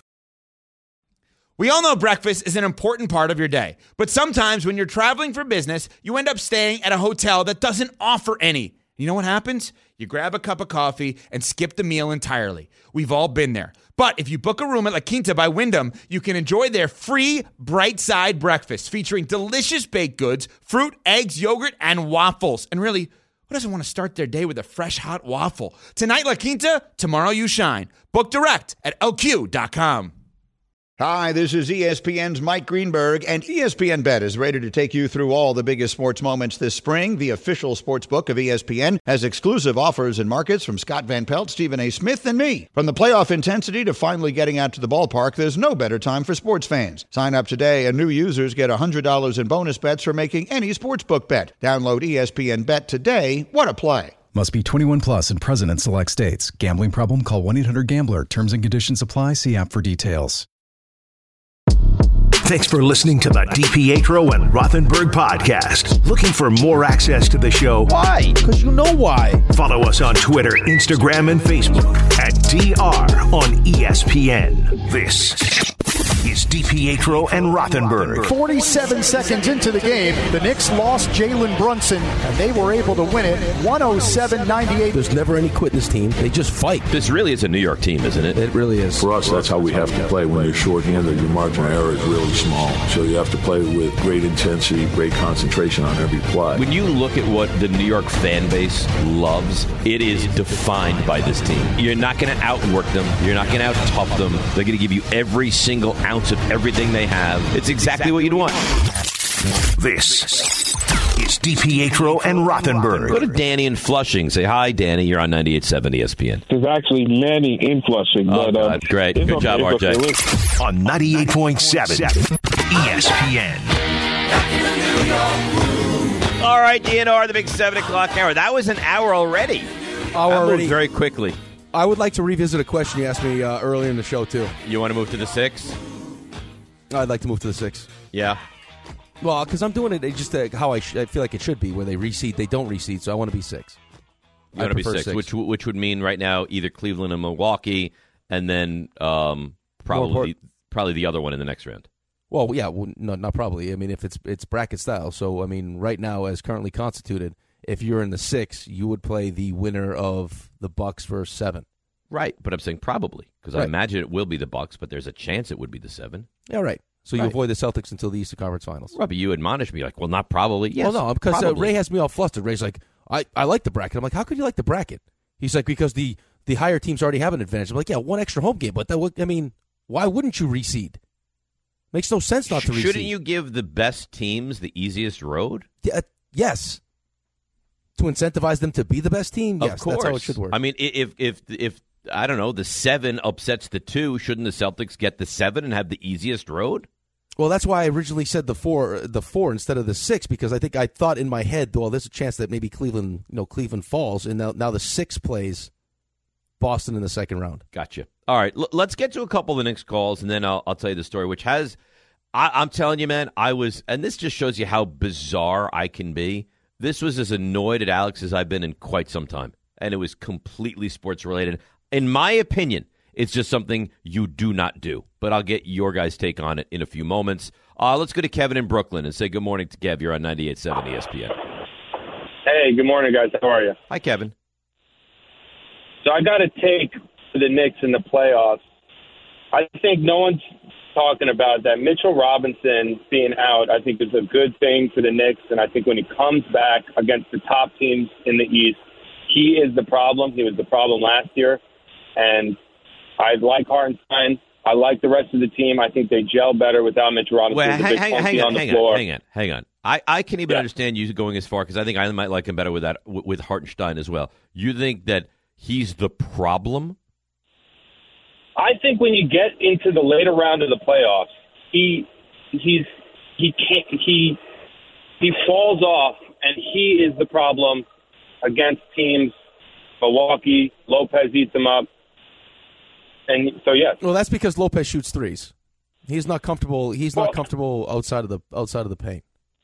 We all know breakfast is an important part of your day, but sometimes when you're traveling for business, you end up staying at a hotel that doesn't offer any. You know what happens? You grab a cup of coffee and skip the meal entirely. We've all been there. But if you book a room at La Quinta by Wyndham, you can enjoy their free Bright Side breakfast featuring delicious baked goods, fruit, eggs, yogurt, and waffles. And really, who doesn't want to start their day with a fresh, hot waffle? Tonight, La Quinta, tomorrow you shine. Book direct at L Q dot com.
Hi, this is E S P N's Mike Greenberg, and E S P N Bet is ready to take you through all the biggest sports moments this spring. The official sports book of E S P N has exclusive offers and markets from Scott Van Pelt, Stephen A. Smith, and me. From the playoff intensity to finally getting out to the ballpark, there's no better time for sports fans. Sign up today, and new users get one hundred dollars in bonus bets for making any sportsbook bet. Download E S P N Bet today. What a play.
Must be twenty-one plus and present in select states. Gambling problem? Call one eight hundred gambler. Terms and conditions apply. See app for details.
Thanks for listening to the DiPietro and Rothenberg podcast. Looking for more access to the show?
Why? Because you know why.
Follow us on Twitter, Instagram, and Facebook at D R on E S P N. This is DiPietro and Rothenberg.
forty-seven seconds into the game, the Knicks lost Jalen Brunson, and they were able to win it one oh seven ninety-eight.
There's never any quit in this team. They just fight.
This really is a New York team, isn't it?
It really is.
For us, that's how we have to play. When you're shorthanded, your margin of error is really small. So you have to play with great intensity, great concentration on every play.
When you look at what the New York fan base loves, it is defined by this team. You're not going to outwork them. You're not going to out-tough them. They're going to give you every single ounce of everything they have. It's exactly what you'd want.
This is DiPietro and Rothenberg.
Go to Danny in Flushing. Say, hi, Danny. You're on ninety-eight point seven E S P N.
There's actually many in Flushing.
Oh,
but, uh,
great. Good
okay,
job, R J.
Okay.
On ninety-eight point seven E S P N.
All right, D N R, the big seven o'clock hour. That was an hour already.
Hour
That moved
already.
very quickly.
I would like to revisit a question you asked me uh, earlier in the show, too.
You want to move to the six?
I'd like to move to the six.
Yeah.
Well, because I'm doing it just uh, how I, sh- I feel like it should be, where they reseed. They don't reseed, so I want to be six.
You want to be six, six, which which would mean right now either Cleveland and Milwaukee, and then um, probably probably the other one in the next round.
Well, yeah, well, no, not probably. I mean, if it's it's bracket style, so I mean, right now as currently constituted, if you're in the six, you would play the winner of the Bucks versus seven.
Right, but I'm saying probably because
right.
I imagine it will be the Bucks, but there's a chance it would be the seven.
Yeah, right. So you
right.
avoid the Celtics until the Eastern Conference Finals.
Right, but you admonish me like, well, not probably. Yes,
well, no, because uh, Ray has me all flustered. Ray's like, I, I like the bracket. I'm like, how could you like the bracket? He's like, because the, the higher teams already have an advantage. I'm like, yeah, one extra home game, but that would, I mean, why wouldn't you reseed? Makes no sense not to reseed.
Shouldn't you give the best teams the easiest road?
Yeah, uh, yes. To incentivize them to be the best team? Yes,
of course.
That's how it should work.
I mean, if if if I don't know, the seven upsets the two, shouldn't the Celtics get the seven and have the easiest road?
Well, that's why I originally said the four, the four instead of the six, because I think I thought in my head, well, there's a chance that maybe Cleveland, you know, Cleveland falls, and now now the six plays Boston in the second round.
Gotcha. All right, l- let's get to a couple of the next calls, and then I'll, I'll tell you the story, which has, I, I'm telling you, man, I was, and this just shows you how bizarre I can be. This was as annoyed at Alex as I've been in quite some time, and it was completely sports related. In my opinion, it's just something you do not do, but I'll get your guys' take on it in a few moments. Uh, let's go to Kevin in Brooklyn and say good morning to Kev. You're on ninety-eight point seven E S P N.
Hey, good morning, guys. How are you?
Hi, Kevin.
So I got a take for the Knicks in the playoffs. I think no one's talking about that. Mitchell Robinson being out, I think, is a good thing for the Knicks, and I think when he comes back against the top teams in the East, he is the problem. He was the problem last year, and I like Hartenstein. I like the rest of the team. I think they gel better without Mitch Robinson.
Wait,
the
hang,
big
hang,
funky
hang on,
on the
hang
floor.
on, hang on, hang on. I, I can even
Yeah.
understand you going as far because I think I might like him better with that with Hartenstein as well. You think that he's the problem?
I think when you get into the later round of the playoffs, he he's he can't he he falls off, and he is the problem against teams
Milwaukee, Lopez eats them up. And so, yes.
Well, that's because Lopez shoots threes. He's not comfortable. He's not comfortable outside of the outside of the paint.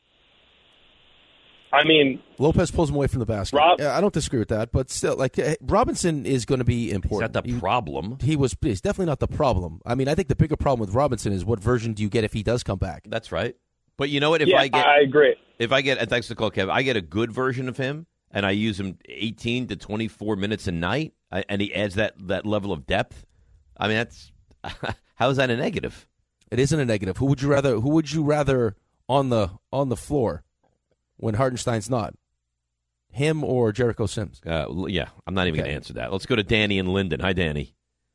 I mean,
Lopez pulls him away from the basket.
Rob,
yeah, I don't disagree with that, but still, like Robinson is going to be important.
Is that the
he,
problem?
He was. He's definitely not the problem. I mean, I think the bigger problem with Robinson is what version do you get if he does come back?
That's right. But you know what? If
yeah,
I get,
I agree.
If I get, and thanks for the call, Kev. I get a good version of him, and I use him eighteen to twenty-four minutes a night, and he adds that that level of depth. I mean, that's how is that a negative?
It isn't a negative. Who would you rather? Who would you rather on the on the floor when Hartenstein's not? Him or Jericho Sims?
Uh, yeah, I'm not even
okay.
going to answer that. Let's go to Danny and Linden. Hi, Danny.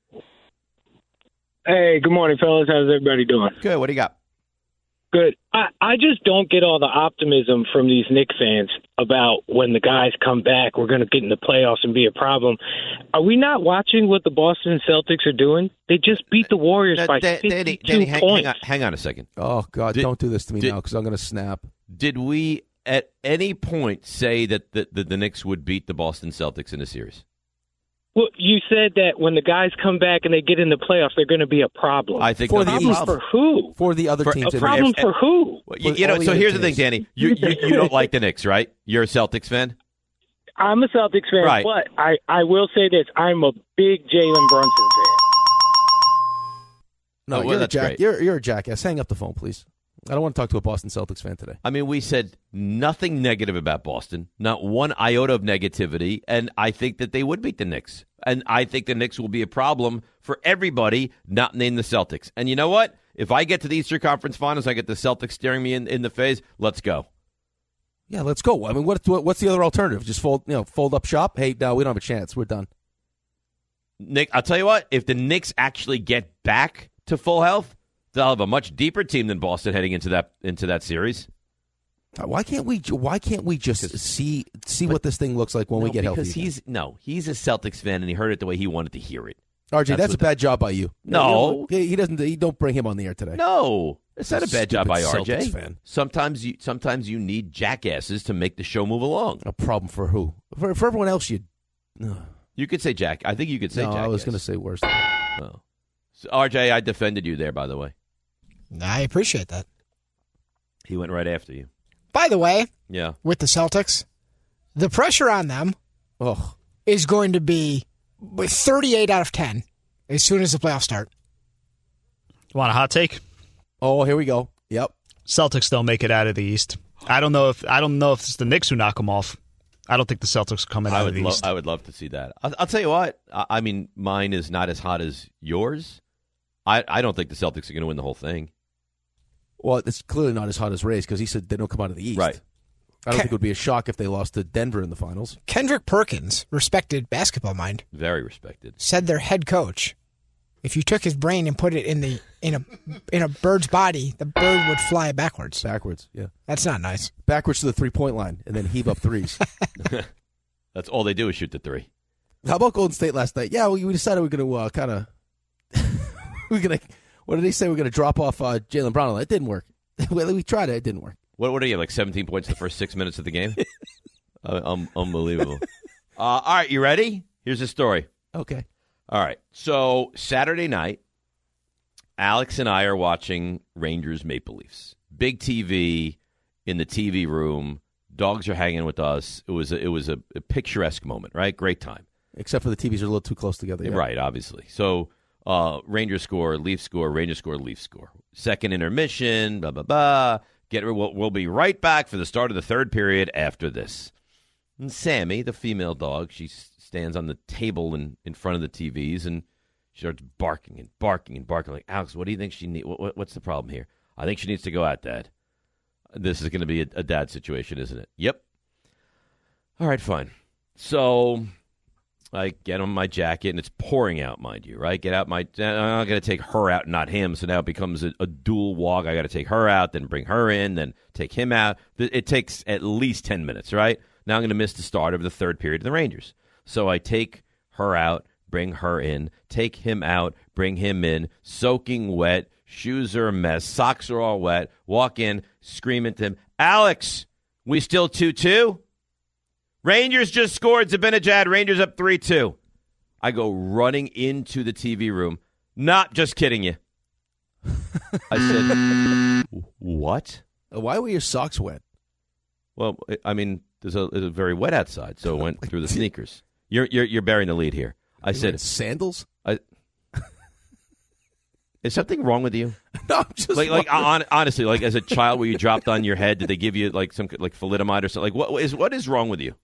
Hey, good morning, fellas. How's everybody doing?
Good. What do you got?
Good. I, I just don't get all the optimism from these Knicks fans about when the guys come back, we're going to get in the playoffs and be a problem. Are we not watching what the Boston Celtics are doing? They just beat the Warriors
uh,
by
da-
fifty-two
Danny, Danny, hang,
points.
Hang on, hang on a second.
Oh, God,
Did-
don't do this to me
did-
now because I'm going to snap.
Did we at any point say that the, the, the Knicks would beat the Boston Celtics in a series?
Well, you said that when the guys come back and they get in the playoffs, they're going to be a problem.
I think
For
they'll
the
be a
East.
problem.
For who?
For the other
For-
teams.
A
in
problem
the
for who?
Well, you,
For
you know,
all the
so
other
here's the thing,
teams.
Danny. You, you you don't like the Knicks, right? You're a Celtics fan?
I'm a Celtics fan,
Right.
but I, I will say this. I'm a big Jalen Brunson fan.
No,
Oh, well,
you're, a
that's
jack,
great.
you're, you're a jackass. Hang up the phone, please. I don't want to talk to a Boston Celtics fan today.
I mean, we said nothing negative about Boston, not one iota of negativity, and I think that they would beat the Knicks. And I think the Knicks will be a problem for everybody, not named the Celtics. And you know what? If I get to the Eastern Conference Finals, I get the Celtics staring me in, in the face, let's go.
Yeah, let's go. I mean, what, what what's the other alternative? Just fold, you know, fold up shop? Hey, no, we don't have a chance. We're done.
Nick, I'll tell you what, if the Knicks actually get back to full health, they'll have a much deeper team than Boston heading into that into that series.
Why can't we? Why can't we just see see what this thing looks like when
No,
we get healthy?
because he's no, he's a Celtics fan and he heard it the way he wanted to hear it.
R J, that's,
what
a bad job by you.
No.
he, he doesn't. He don't bring him on the air today.
No, it's not a bad job by
Stupid
R J.
Celtics fan.
Sometimes you sometimes you need jackasses to make the show move along.
A problem for who? For, for everyone else, you. Uh,
You could say Jack. I think you could say
no,
jackass.
I was going to say worse. Than that.
Oh. So, R J, I defended you there, by the way.
I appreciate that.
He went right after you.
By the way,
Yeah.
with the Celtics, the pressure on them
oh.
is going to be thirty-eight out of ten as soon as the playoffs start.
Want a hot take?
Oh, here we go. Yep.
Celtics don't make it out of the East. I don't know if I don't know if it's the Knicks who knock them off. I don't think the Celtics are coming
I
out
would
of the
lo-
East.
I would love to see that. I'll, I'll tell you what. I, I mean, mine is not as hot as yours. I, I don't think the Celtics are going to win the whole thing.
Well, it's clearly not as hot as Ray's because he said they don't come out of the East.
Right.
I don't
Ken-
think it would be a shock if they lost to Denver in the finals.
Kendrick Perkins, respected basketball mind,
Very respected.
said their head coach, if you took his brain and put it in the in a in a bird's body, the bird would fly backwards.
Backwards, yeah.
That's not nice.
Backwards to the three-point line and then heave up threes.
That's all they do is shoot the three.
How about Golden State last night? Yeah, we, we decided we are going to uh, kind of we're going to. What did they say? We're going to drop off uh, Jaylen Brown. It didn't work. Well, we tried it. It didn't work.
What, what do you have, like seventeen points in the first six minutes of the game? uh, um, unbelievable. Uh, all right, you ready? Here's the story.
Okay.
All right. So Saturday night, Alex and I are watching Rangers Maple Leafs. Big T V in the T V room. Dogs are hanging with us. It was a, it was a, a picturesque moment, right? Great time.
Except for the T Vs are a little too close together. Yeah.
Right, obviously. So uh, Rangers score, Leafs score, Rangers score, Leafs score. Second intermission, blah, blah, blah. Get, we'll, we'll be right back for the start of the third period after this. And Sammy, the female dog, she stands on the table in, in front of the T Vs, and she starts barking and barking and barking. Like, Alex, what do you think she needs? What, what, what's the problem here? I think she needs to go out, Dad. This is going to be a, a dad situation, isn't it? Yep. All right, fine. So I get on my jacket, and it's pouring out, mind you, right? Get out my – I'm going to take her out, not him, so now it becomes a, a dual walk. I got to take her out, then bring her in, then take him out. It takes at least ten minutes, right? Now I'm going to miss the start of the third period of the Rangers. So I take her out, bring her in, take him out, bring him in, soaking wet, shoes are a mess, socks are all wet, walk in, scream at him, Alex, we still two two? Rangers just scored. Zibanejad. Rangers up three two. I go running into the T V room. Not just kidding you. I said, what?
Why were your socks wet?
Well, I mean, there's a, it's very wet outside, so it went through the sneakers. You're you're you're bearing the lead here. I
you
said
sandals.
I, is something wrong with you?
No, I'm just
like like on, honestly, like as a child, where you dropped on your head, did they give you like some like thalidomide or something? Like what is what is wrong with you?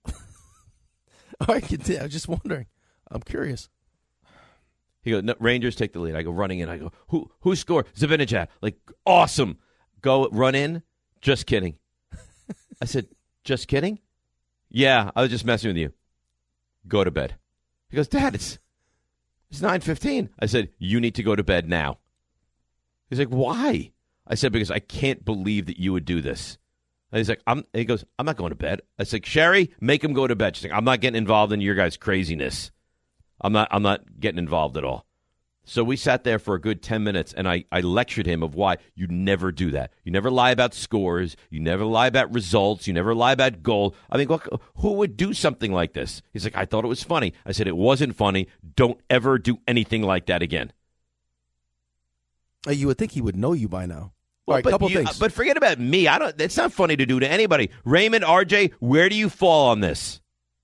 I I was just wondering. I'm curious.
He goes, no, Rangers take the lead. I go running in. I go, who who scored? Zibanejad. Like, awesome. Go run in. Just kidding. I said, just kidding? Yeah, I was just messing with you. Go to bed. He goes, Dad, it's it's nine fifteen. I said, you need to go to bed now. He's like, why? I said, because I can't believe that you would do this. And he's like, I'm. He goes, I'm not going to bed. I said, Sherry, make him go to bed. She's like, I'm not getting involved in your guys' craziness. I'm not I'm not getting involved at all. So we sat there for a good ten minutes, and I, I lectured him of why you never do that. You never lie about scores. You never lie about results. You never lie about goal. I mean, what, who would do something like this? He's like, I thought it was funny. I said, it wasn't funny. Don't ever do anything like that again.
Uh, you would think he would know you by now.
Well,
all right,
but
couple
you,
things.
But forget about me. I don't. It's not funny to do to anybody. Raymond, R J, where do you fall on this?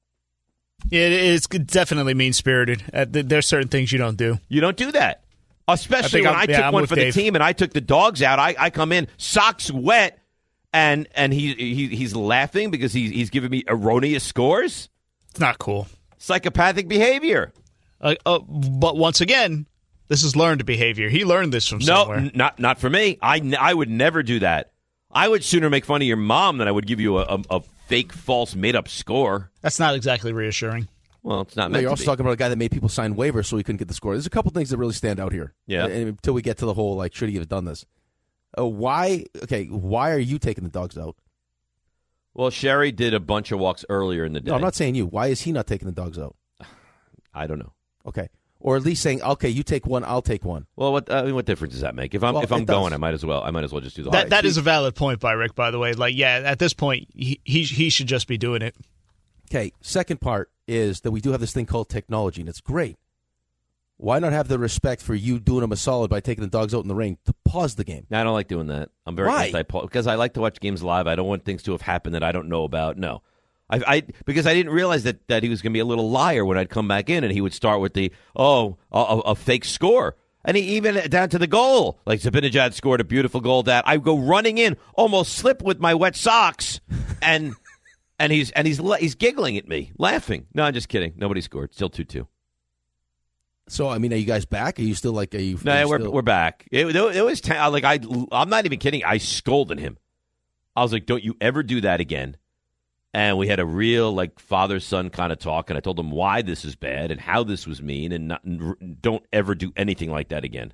It is definitely mean-spirited. Uh, there's certain things you don't do.
You don't do that. Especially when
I'm,
I
yeah,
took
I'm
one for
Dave.
the team and I took the dogs out. I, I come in, socks wet, and and he, he he's laughing because he's, he's giving me erroneous scores?
It's not cool.
Psychopathic behavior.
Uh, uh, but once again, this is learned behavior. He learned this from
no,
somewhere.
No, not, not for me. I, n- I would never do that. I would sooner make fun of your mom than I would give you a, a, a fake, false, made-up score.
That's not exactly reassuring.
Well, it's not
No,
meant
you're
to
also
be.
talking about a guy that made people sign waivers so he couldn't get the score. There's a couple things that really stand out here.
Yeah.
And until we get to the whole, like, should he have done this? Uh, why, okay, why are you taking the dogs out?
Well, Sherry did a bunch of walks earlier in the day.
No, I'm not saying you. Why is he not taking the dogs out?
I don't know.
Okay. Or at least saying, okay, you take one, I'll take one.
Well, what I mean, what difference does that make? If I'm
Well,
if I'm
it does.
going, I might as well. I might as well just do the
That
whole
that
thing.
is a valid point by Rick, by the way. Like, yeah, at this point, he he, he should just be doing it.
Okay, second part is that we do have this thing called technology, and it's great. Why not have the respect for you doing them a solid by taking the dogs out in the ring to pause the game?
I don't like doing that. I'm very
Why?
anti because I like to watch games live. I don't want things to have happened that I don't know about. No, I, I because I didn't realize that, that he was going to be a little liar when I'd come back in and he would start with the oh a, a, a fake score. And he even down to the goal. Like Zibanejad scored a beautiful goal that I go running in, almost slip with my wet socks, and and he's and he's he's giggling at me, laughing. No, I'm just kidding. Nobody scored. Still two two.
So, I mean, are you guys back? Are you still like, are you?
No,
are you
we're
still...
we're back. It, it was ten, like I I'm not even kidding. I scolded him. I was like, "Don't you ever do that again." And we had a real like father son kind of talk, and I told him why this is bad and how this was mean, and not, don't ever do anything like that again.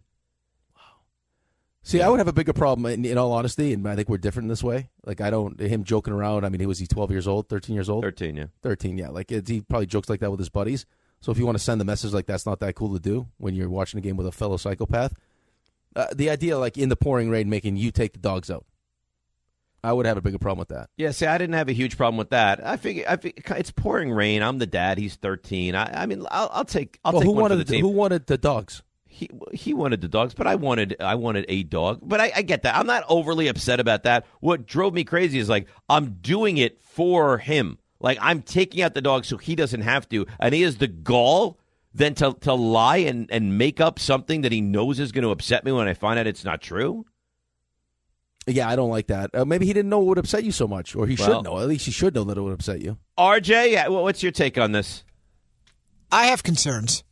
See, yeah. I would have a bigger problem, in, in all honesty, and I think we're different in this way. Like, I don't, him joking around, I mean, was he twelve years old, thirteen years old?
thirteen, yeah.
thirteen, yeah. Like, it, he probably jokes like that with his buddies. So if you want to send the message like that's not that cool to do when you're watching a game with a fellow psychopath, uh, the idea, like, in the pouring rain, making you take the dogs out, I would have a bigger problem with that.
Yeah, see, I didn't have a huge problem with that. I figure, I figure it's pouring rain. I'm the dad. He's thirteen. I, I mean, I'll, I'll take. I'll
well,
take
who
one
wanted
for the team.
Who wanted the dogs?
He he wanted the dogs, but I wanted I wanted a dog. But I, I get that. I'm not overly upset about that. What drove me crazy is like I'm doing it for him. Like I'm taking out the dog so he doesn't have to, and he has the gall then to to lie and, and make up something that he knows is going to upset me when I find out it's not true.
Yeah, I don't like that. Uh, maybe he didn't know it would upset you so much, or he
Well,
should know. At least he should know that it would upset you.
R J, yeah, well, what's your take on this?
I have concerns.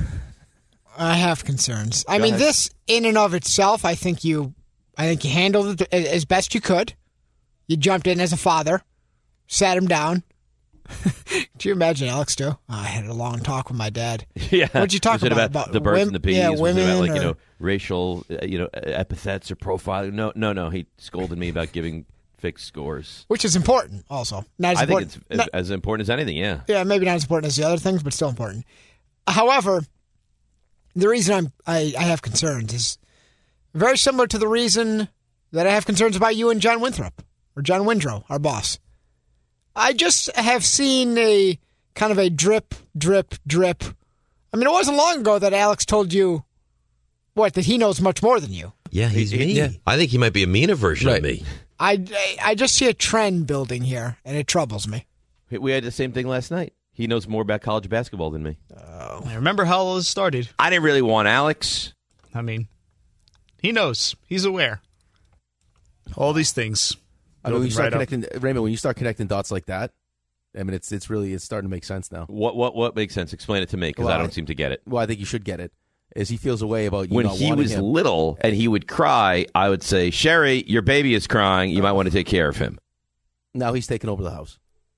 I have concerns. I
Go
mean,
ahead.
this in and of itself, I think you, I think you handled it as best you could. You jumped in as a father, sat him down. Do you imagine Alex too? Oh, I had a long talk with my dad.
Yeah,
What'd you talk
was it
about?
about?
About
the birds
wom-
and the bees?
yeah,
was
women
it about like you
or-
know racial uh, you know epithets or profiling? No, no, no. He scolded me about giving fixed scores.
Which is important, also. Not as
I think
important.
it's as,
not-
as important as anything. Yeah.
Yeah, maybe not as important as the other things, but still important. However, the reason I'm I, I have concerns is very similar to the reason that I have concerns about you and John Winthrop, or John Windrow, our boss. I just have seen a kind of a drip, drip, drip. I mean, it wasn't long ago that Alex told you, what, that he knows much more than you.
Yeah, he's me. Yeah. I think he might be a meaner version
Right.
of me.
I, I just see a trend building here, and it troubles me.
We had the same thing last night. He knows more about college basketball than me.
Oh. I remember how all this started.
I didn't really want Alex.
I mean, he knows. He's aware. All these things.
I mean, when you start
Right up.
connecting, Raymond, when you start connecting dots like that, I mean, it's it's really it's starting to make sense now.
What what what makes sense? Explain it to me, because
Well,
I don't seem to get it.
Well, I think you should get it. Is he feels a way about you
When
not
he
wanting
was
him.
little and he would cry, I would say, Sherry, your baby is crying. You might want to take care of him.
Now he's taking over the house.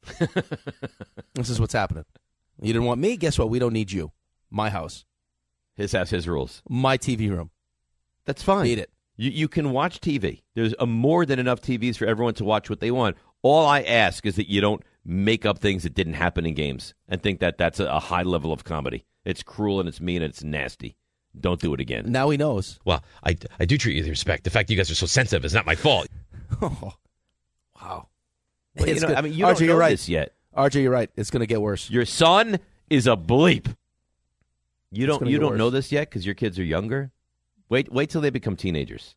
This is what's happening. You didn't want me? Guess what? We don't need you. My house.
His house, his rules.
My T V room.
That's fine.
Beat it.
You, you can watch T V. There's a more than enough T Vs for everyone to watch what they want. All I ask is that you don't make up things that didn't happen in games and think that that's a, a high level of comedy. It's cruel and it's mean and it's nasty. Don't do it again.
Now he knows.
Well, I, I do treat you with respect. The fact that you guys are so sensitive is not my fault.
Oh, wow.
But, you
It's
know,
good.
I mean, you
R J,
don't
you're
know
right.
this yet.
R J, you're right. It's going to get worse.
Your son is a bleep. You don't
gonna
you
get
don't
worse.
know this yet because your kids are younger. Wait wait till they become teenagers.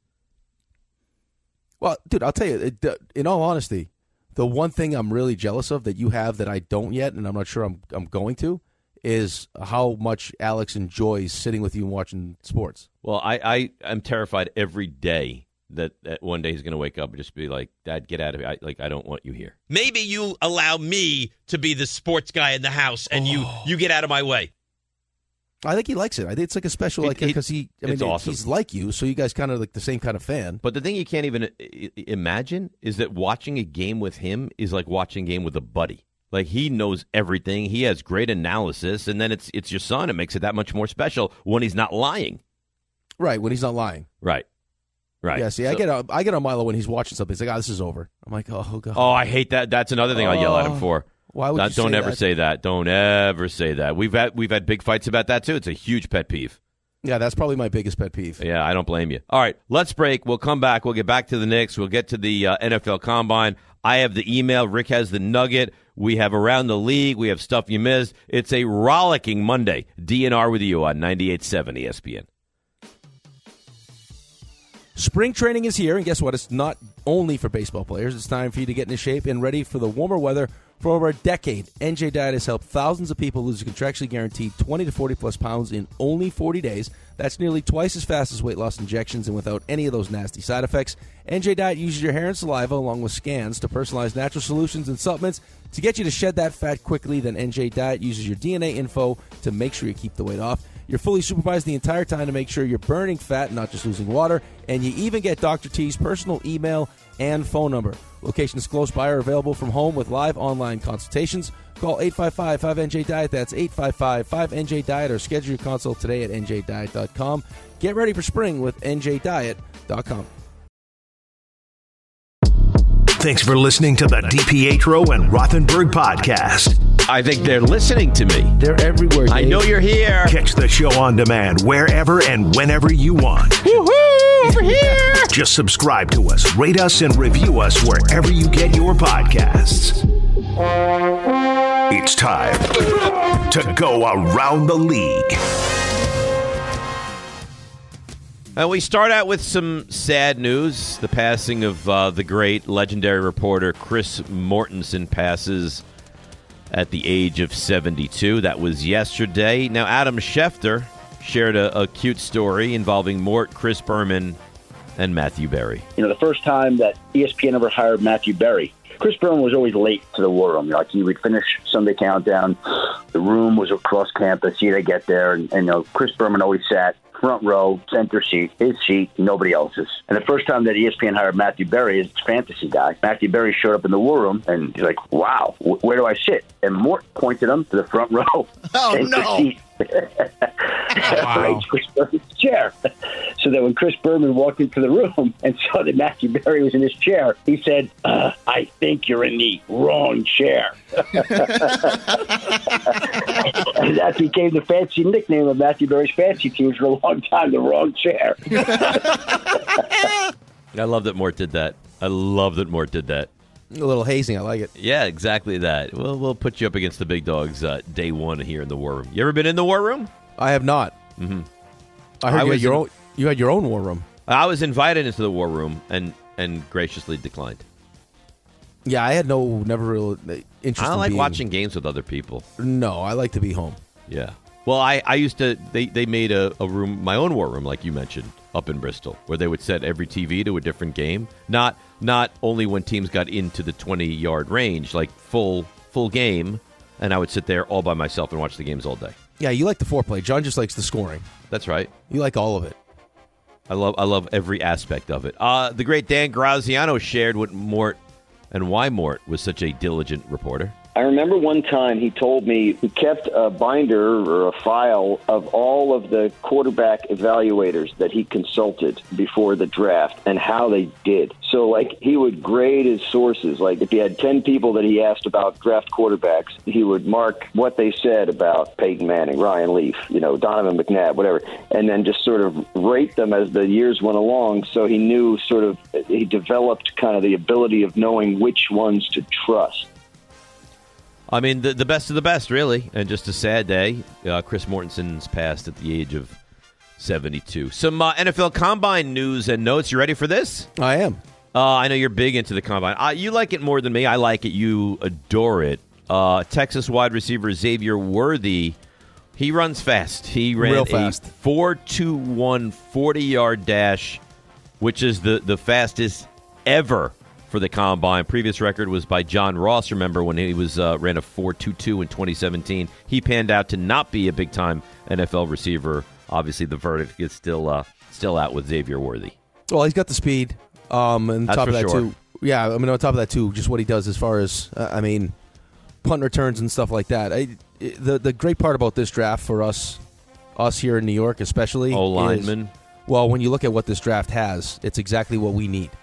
Well, dude, I'll tell you, it, the- in all honesty, the one thing I'm really jealous of that you have that I don't yet, and I'm not sure I'm I'm going to, is how much Alex enjoys sitting with you and watching sports.
Well, I, I am terrified every day that, that one day he's going to wake up and just be like, Dad, get out of here. I, like, I don't want you here.
Maybe you allow me to be the sports guy in the house, and you, you get out of my way.
I think he likes it. I think it's like a special,
It-
like
it-
because he, I mean,
it's awesome.
he's like you, so you guys kind of like the same kind of fan.
But the thing you can't even i- i- imagine is that watching a game with him is like watching a game with a buddy. Like, he knows everything. He has great analysis, and then it's it's your son. It makes it that much more special when he's not lying.
Right, when he's not lying.
Right. Right.
Yeah, see, I
So-
get on, I get on Milo when he's watching something. He's like, oh, this is over. I'm like, oh, God.
Oh, I hate that. That's another thing I yell at him
Oh,
for.
why would
Not-
you
don't
say
ever
that?
say that. Don't ever say that. We've had we've had big fights about that too. It's a huge pet peeve.
Yeah, that's probably my biggest pet peeve.
Yeah, I don't blame you. All right, let's break. We'll come back. We'll get back to the Knicks. We'll get to the uh, N F L Combine. I have the email. Rick has the nugget. We have Around the League. We have Stuff You Missed. It's a rollicking Monday. D N R with you on ninety-eight point seven E S P N.
Spring training is here, and guess what? It's not only for baseball players. It's time for you to get into shape and ready for the warmer weather. For over a decade, N J Diet has helped thousands of people lose a contractually guaranteed twenty to forty plus pounds in only forty days. That's nearly twice as fast as weight loss injections and without any of those nasty side effects. N J Diet uses your hair and saliva along with scans to personalize natural solutions and supplements to get you to shed that fat quickly. Then N J Diet uses your D N A info to make sure you keep the weight off. You're fully supervised the entire time to make sure you're burning fat, not just losing water. And you even get Doctor T's personal email and phone number. Locations close by are available from home with live online consultations. Call eight five five, five N J diet. That's eight five five, five N J diet, or schedule your consult today at N J diet dot com. Get ready for spring with N J diet dot com.
Thanks for listening to the DiPietro and Rothenberg podcast.
I think they're listening to me.
They're everywhere.
I
Dave.
know you're here.
Catch the show on demand wherever and whenever you want.
Woohoo! Over here!
Just subscribe to us, rate us, and review us wherever you get your podcasts. It's time to go around the league.
Uh, we start out with some sad news. The passing of uh, the great legendary reporter Chris Mortensen passes at the age of seventy-two. That was yesterday. Now, Adam Schefter shared a, a cute story involving Mort, Chris Berman, and Matthew Berry.
You know, the first time that E S P N ever hired Matthew Berry, Chris Berman was always late to the war room. Like, he would finish Sunday Countdown. The room was across campus. He'd get there, and, and you know, Chris Berman always sat front row, center seat, his seat, nobody else's. And the first time that E S P N hired Matthew Berry as its fantasy guy, Matthew Berry showed up in the war room, and he's like, wow, wh- where do I sit? And Mort pointed him to the front row,
Oh,
center
no.
seat. Right, Chris Berman's chair. So that when Chris Berman walked into the room and saw that Matthew Berry was in his chair, he said, uh, I think you're in the wrong chair. And that became the fancy nickname of Matthew Berry's fantasy teams for a long time, the wrong chair.
I love that Mort did that. I love that Mort did that.
A little hazing. I like it.
Yeah, exactly that. We'll we'll put you up against the big dogs uh, day one here in the War Room. You ever been in the War Room?
I have not.
Mm-hmm.
I heard
I
you,
was
had your
in-
own, you had your own War Room.
I was invited into the War Room and, and graciously declined.
Yeah, I had no, never real interest
I don't
in
like
being-
watching games with other people.
No, I like to be home.
Yeah. Well, I, I used to, they, they made a, a room, my own War Room, like you mentioned, up in Bristol, where they would set every T V to a different game. Not not only when teams got into the twenty-yard range, like full full game, and I would sit there all by myself and watch the games all day.
Yeah, you like the foreplay. John just likes the scoring.
That's right.
You like all of it.
I love I love every aspect of it. Uh, the great Dan Graziano shared what Mort and why Mort was such a diligent reporter.
I remember one time he told me he kept a binder or a file of all of the quarterback evaluators that he consulted before the draft and how they did. So, like, he would grade his sources. Like, if he had ten people that he asked about draft quarterbacks, he would mark what they said about Peyton Manning, Ryan Leaf, you know, Donovan McNabb, whatever, and then just sort of rate them as the years went along. So he knew sort of, he developed kind of the ability of knowing which ones to trust.
I mean, the, the best of the best, really. And just a sad day. Uh, Chris Mortensen's passed at the age of seventy-two. Some uh, N F L Combine news and notes. You ready for this?
I am.
Uh, I know you're big into the Combine. Uh, you like it more than me. I like it. You adore it. Uh, Texas wide receiver Xavier Worthy, he runs fast. He ran
Real fast.
a four two one forty-yard dash, which is the, the fastest ever for the Combine. Previous record was by John Ross, remember, when he was uh, ran a four two two in twenty seventeen. He panned out to not be a big-time N F L receiver. Obviously, the verdict is still uh, still out with Xavier Worthy.
Well, he's got the speed. Um, and on
That's
top of
for
that,
sure.
too. Yeah, I mean, on top of that, too, just what he does as far as, uh, I mean, punt returns and stuff like that. I, it, the the great part about this draft for us, us here in New York especially,
O
is,
lineman.
well, when you look at what this draft has, it's exactly what we need.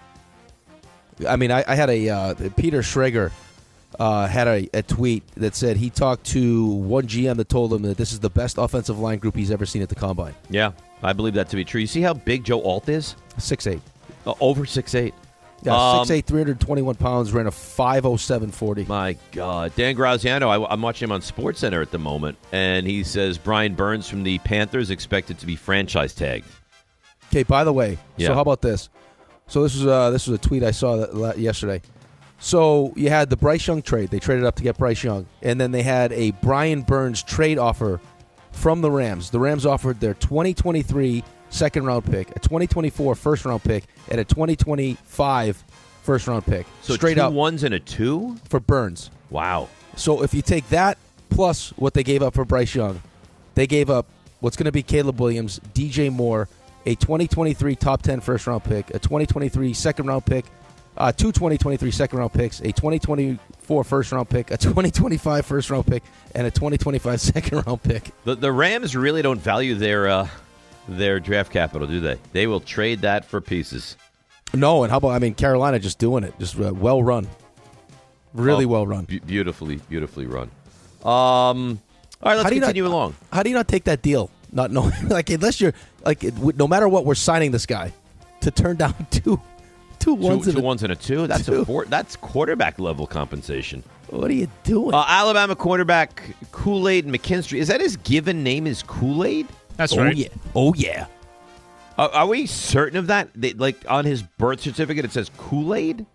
I mean, I, I had a uh, Peter Schrager uh, had a, a tweet that said he talked to one G M that told him that this is the best offensive line group he's ever seen at the Combine.
Yeah, I believe that to be true. You see how big Joe Alt is?
six eight.
Uh, over six eight.
Yeah,
Um,
six eight, three hundred twenty-one pounds, ran a five oh seven forty.
My God. Dan Graziano, I, I'm watching him on SportsCenter at the moment, and he says Brian Burns from the Panthers expected to be franchise tagged.
Okay, by the way,
Yeah.
so how about this? So this was uh, this was a tweet I saw that, la- yesterday. So you had the Bryce Young trade. They traded up to get Bryce Young. And then they had a Brian Burns trade offer from the Rams. The Rams offered their twenty twenty-three second-round pick, a twenty twenty-four first-round pick, and a twenty twenty-five first-round pick.
So
straight
two
up
ones and a two?
for Burns.
Wow.
So if you take that plus what they gave up for Bryce Young, they gave up what's going to be Caleb Williams, D J Moore, a twenty twenty-three top ten first-round pick, a twenty twenty-three second-round pick, uh, two twenty twenty-three second-round picks, a twenty twenty-four first-round pick, a twenty twenty-five first-round pick, and a twenty twenty-five second-round pick.
The, the Rams really don't value their uh, their draft capital, do they? They will trade that for pieces.
No, and how about, I mean, Carolina just doing it. Just uh, well run. Really
Oh,
well run.
Be- beautifully, beautifully run. Um, all right, let's
How do you
continue
not,
along.
How do you not take that deal? Not knowing, like, unless you're, like, it, no matter what, we're signing this guy to turn down two, two ones
two,
and
two
a,
ones and a two. That's
two.
a four, that's quarterback level compensation.
What are you doing?
Uh, Alabama quarterback Kool-Aid McKinstry. Is that his given name? Is Kool-Aid?
That's
oh,
right.
Yeah. Oh yeah.
Uh, are we certain of that? They, like on his birth certificate, it says Kool-Aid.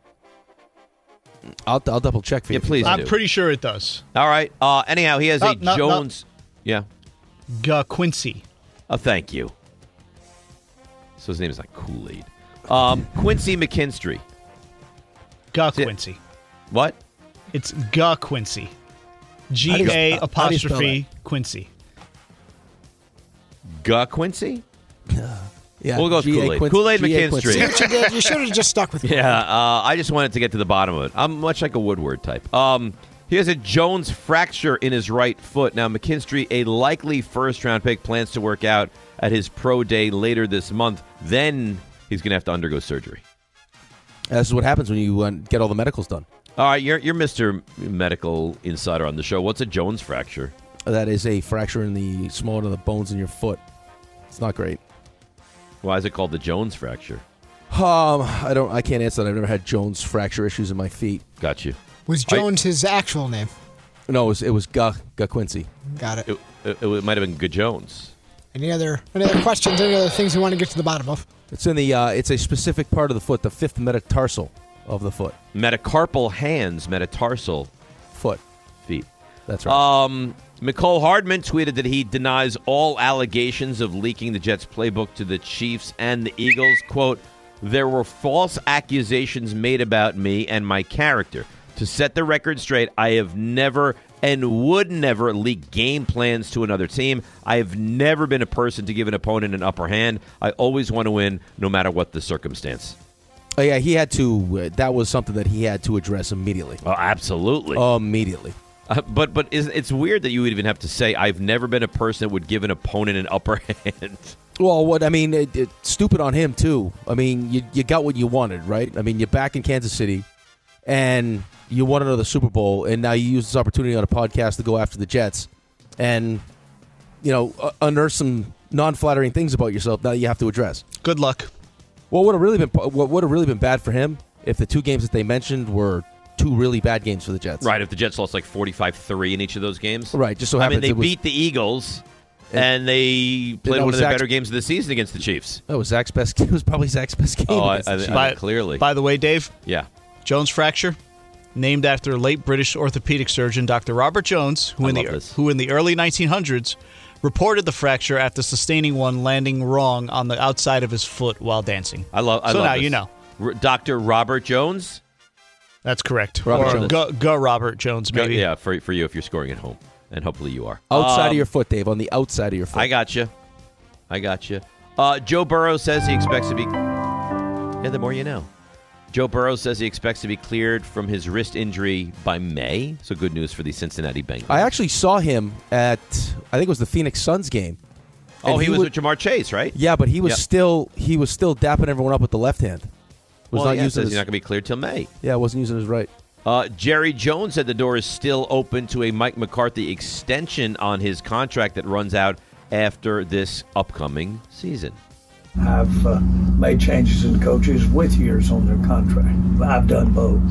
I'll, I'll double check for
Yeah,
you.
please
I'm
do.
pretty sure it does.
All right. Uh, anyhow, he has
No,
a
no, no.
Jones. Yeah.
G- Quincy.
Oh, thank you. So his name is not Kool-Aid. Um, Quincy McKinstry.
G- Quincy.
What?
It's G- Quincy. G
How do you-
A
how do you spell
apostrophe Quincy.
Guh Quincy?
Yeah,
We'll go with
G A
Kool-Aid.
Quincy-
Kool-Aid
G A
McKinstry.
Quincy.
See what you did? You should have just stuck with
Yeah, uh, I just wanted to get to the bottom of it. I'm much like a Woodward type. Um, he has a Jones fracture in his right foot. Now, McKinstry, a likely first-round pick, plans to work out at his pro day later this month. Then he's going to have to undergo surgery.
This is what happens when you uh, get all the medicals done.
All right, you're, you're Mister Medical Insider on the show. What's a Jones fracture?
That is a fracture in the small of the bones in your foot. It's not great.
Why is it called the Jones fracture?
Um, I don't. I can't answer that. I've never had Jones fracture issues in my feet.
Got you.
Was Jones I, his actual name?
No, it was it was Gu, Gu Quincy.
Got it.
It, it, it might have been Good Jones.
Any other any other questions? Any other things you want to get to the bottom of?
It's in the. Uh, it's a specific part of the foot, the fifth metatarsal of the foot.
Metacarpal hands, metatarsal
foot,
feet.
That's right.
Um, Mecole Hardman tweeted that he denies all allegations of leaking the Jets playbook to the Chiefs and the Eagles. Quote, there were false accusations made about me and my character. To set the record straight, I have never and would never leak game plans to another team. I have never been a person to give an opponent an upper hand. I always want to win no matter what the circumstance.
Oh, yeah, he had to. Uh, that was something that he had to address immediately.
Oh, absolutely.
Immediately.
Uh, but but is, it's weird that you would even have to say, I've never been a person that would give an opponent an upper hand.
Well, what I mean, it, it, stupid on him, too. I mean, you you got what you wanted, right? I mean, you're back in Kansas City, and you won another Super Bowl, and now you use this opportunity on a podcast to go after the Jets and, you know, uh, unearth some non-flattering things about yourself that you have to address.
Good luck.
Well, what would have really been what would have really been bad for him if the two games that they mentioned were two really bad games for the Jets.
Right, if the Jets lost like forty-five three in each of those games.
Right, just so
I
happens
mean, they
it was,
beat the Eagles, and they played
that
one
was
of the
Zach's-
better games of the season against the Chiefs.
That was Zach's best. It was probably Zach's best game.
Oh, I,
against the
I,
Chiefs.
I,
By-
clearly.
By the way, Dave.
Yeah.
Jones fracture, named after late British orthopedic surgeon Doctor Robert Jones, who
I
in
love
the
this.
who in the early nineteen hundreds reported the fracture after sustaining one landing wrong on the outside of his foot while dancing.
I love. I
so
love
now
this.
you know.
R- Doctor Robert Jones.
That's correct.
Robert
or
Jones.
Go, go Robert Jones,
Go-
maybe.
yeah, for for you if you're scoring at home, and hopefully you are
outside
Um,
of your foot, Dave. On the outside of your foot.
I got you. I got you. Uh, Joe Burrow says he expects to be. Yeah, the more you know. Joe Burrow says he expects to be cleared from his wrist injury by May. So good news for the Cincinnati Bengals.
I actually saw him at I think it was the Phoenix Suns game.
oh,
And
he, was
would-
with Jamar Chase, right?
Yeah, but he was
Yep.
still he was still dapping everyone up with the left hand. Was
well,
not
yeah, it
using
says
his,
he's not going to be cleared till May.
Yeah, wasn't using his right.
Uh, Jerry Jones said the door is still open to a Mike McCarthy extension on his contract that runs out after this upcoming season.
I've uh, made changes in coaches with years on their contract. I've done both.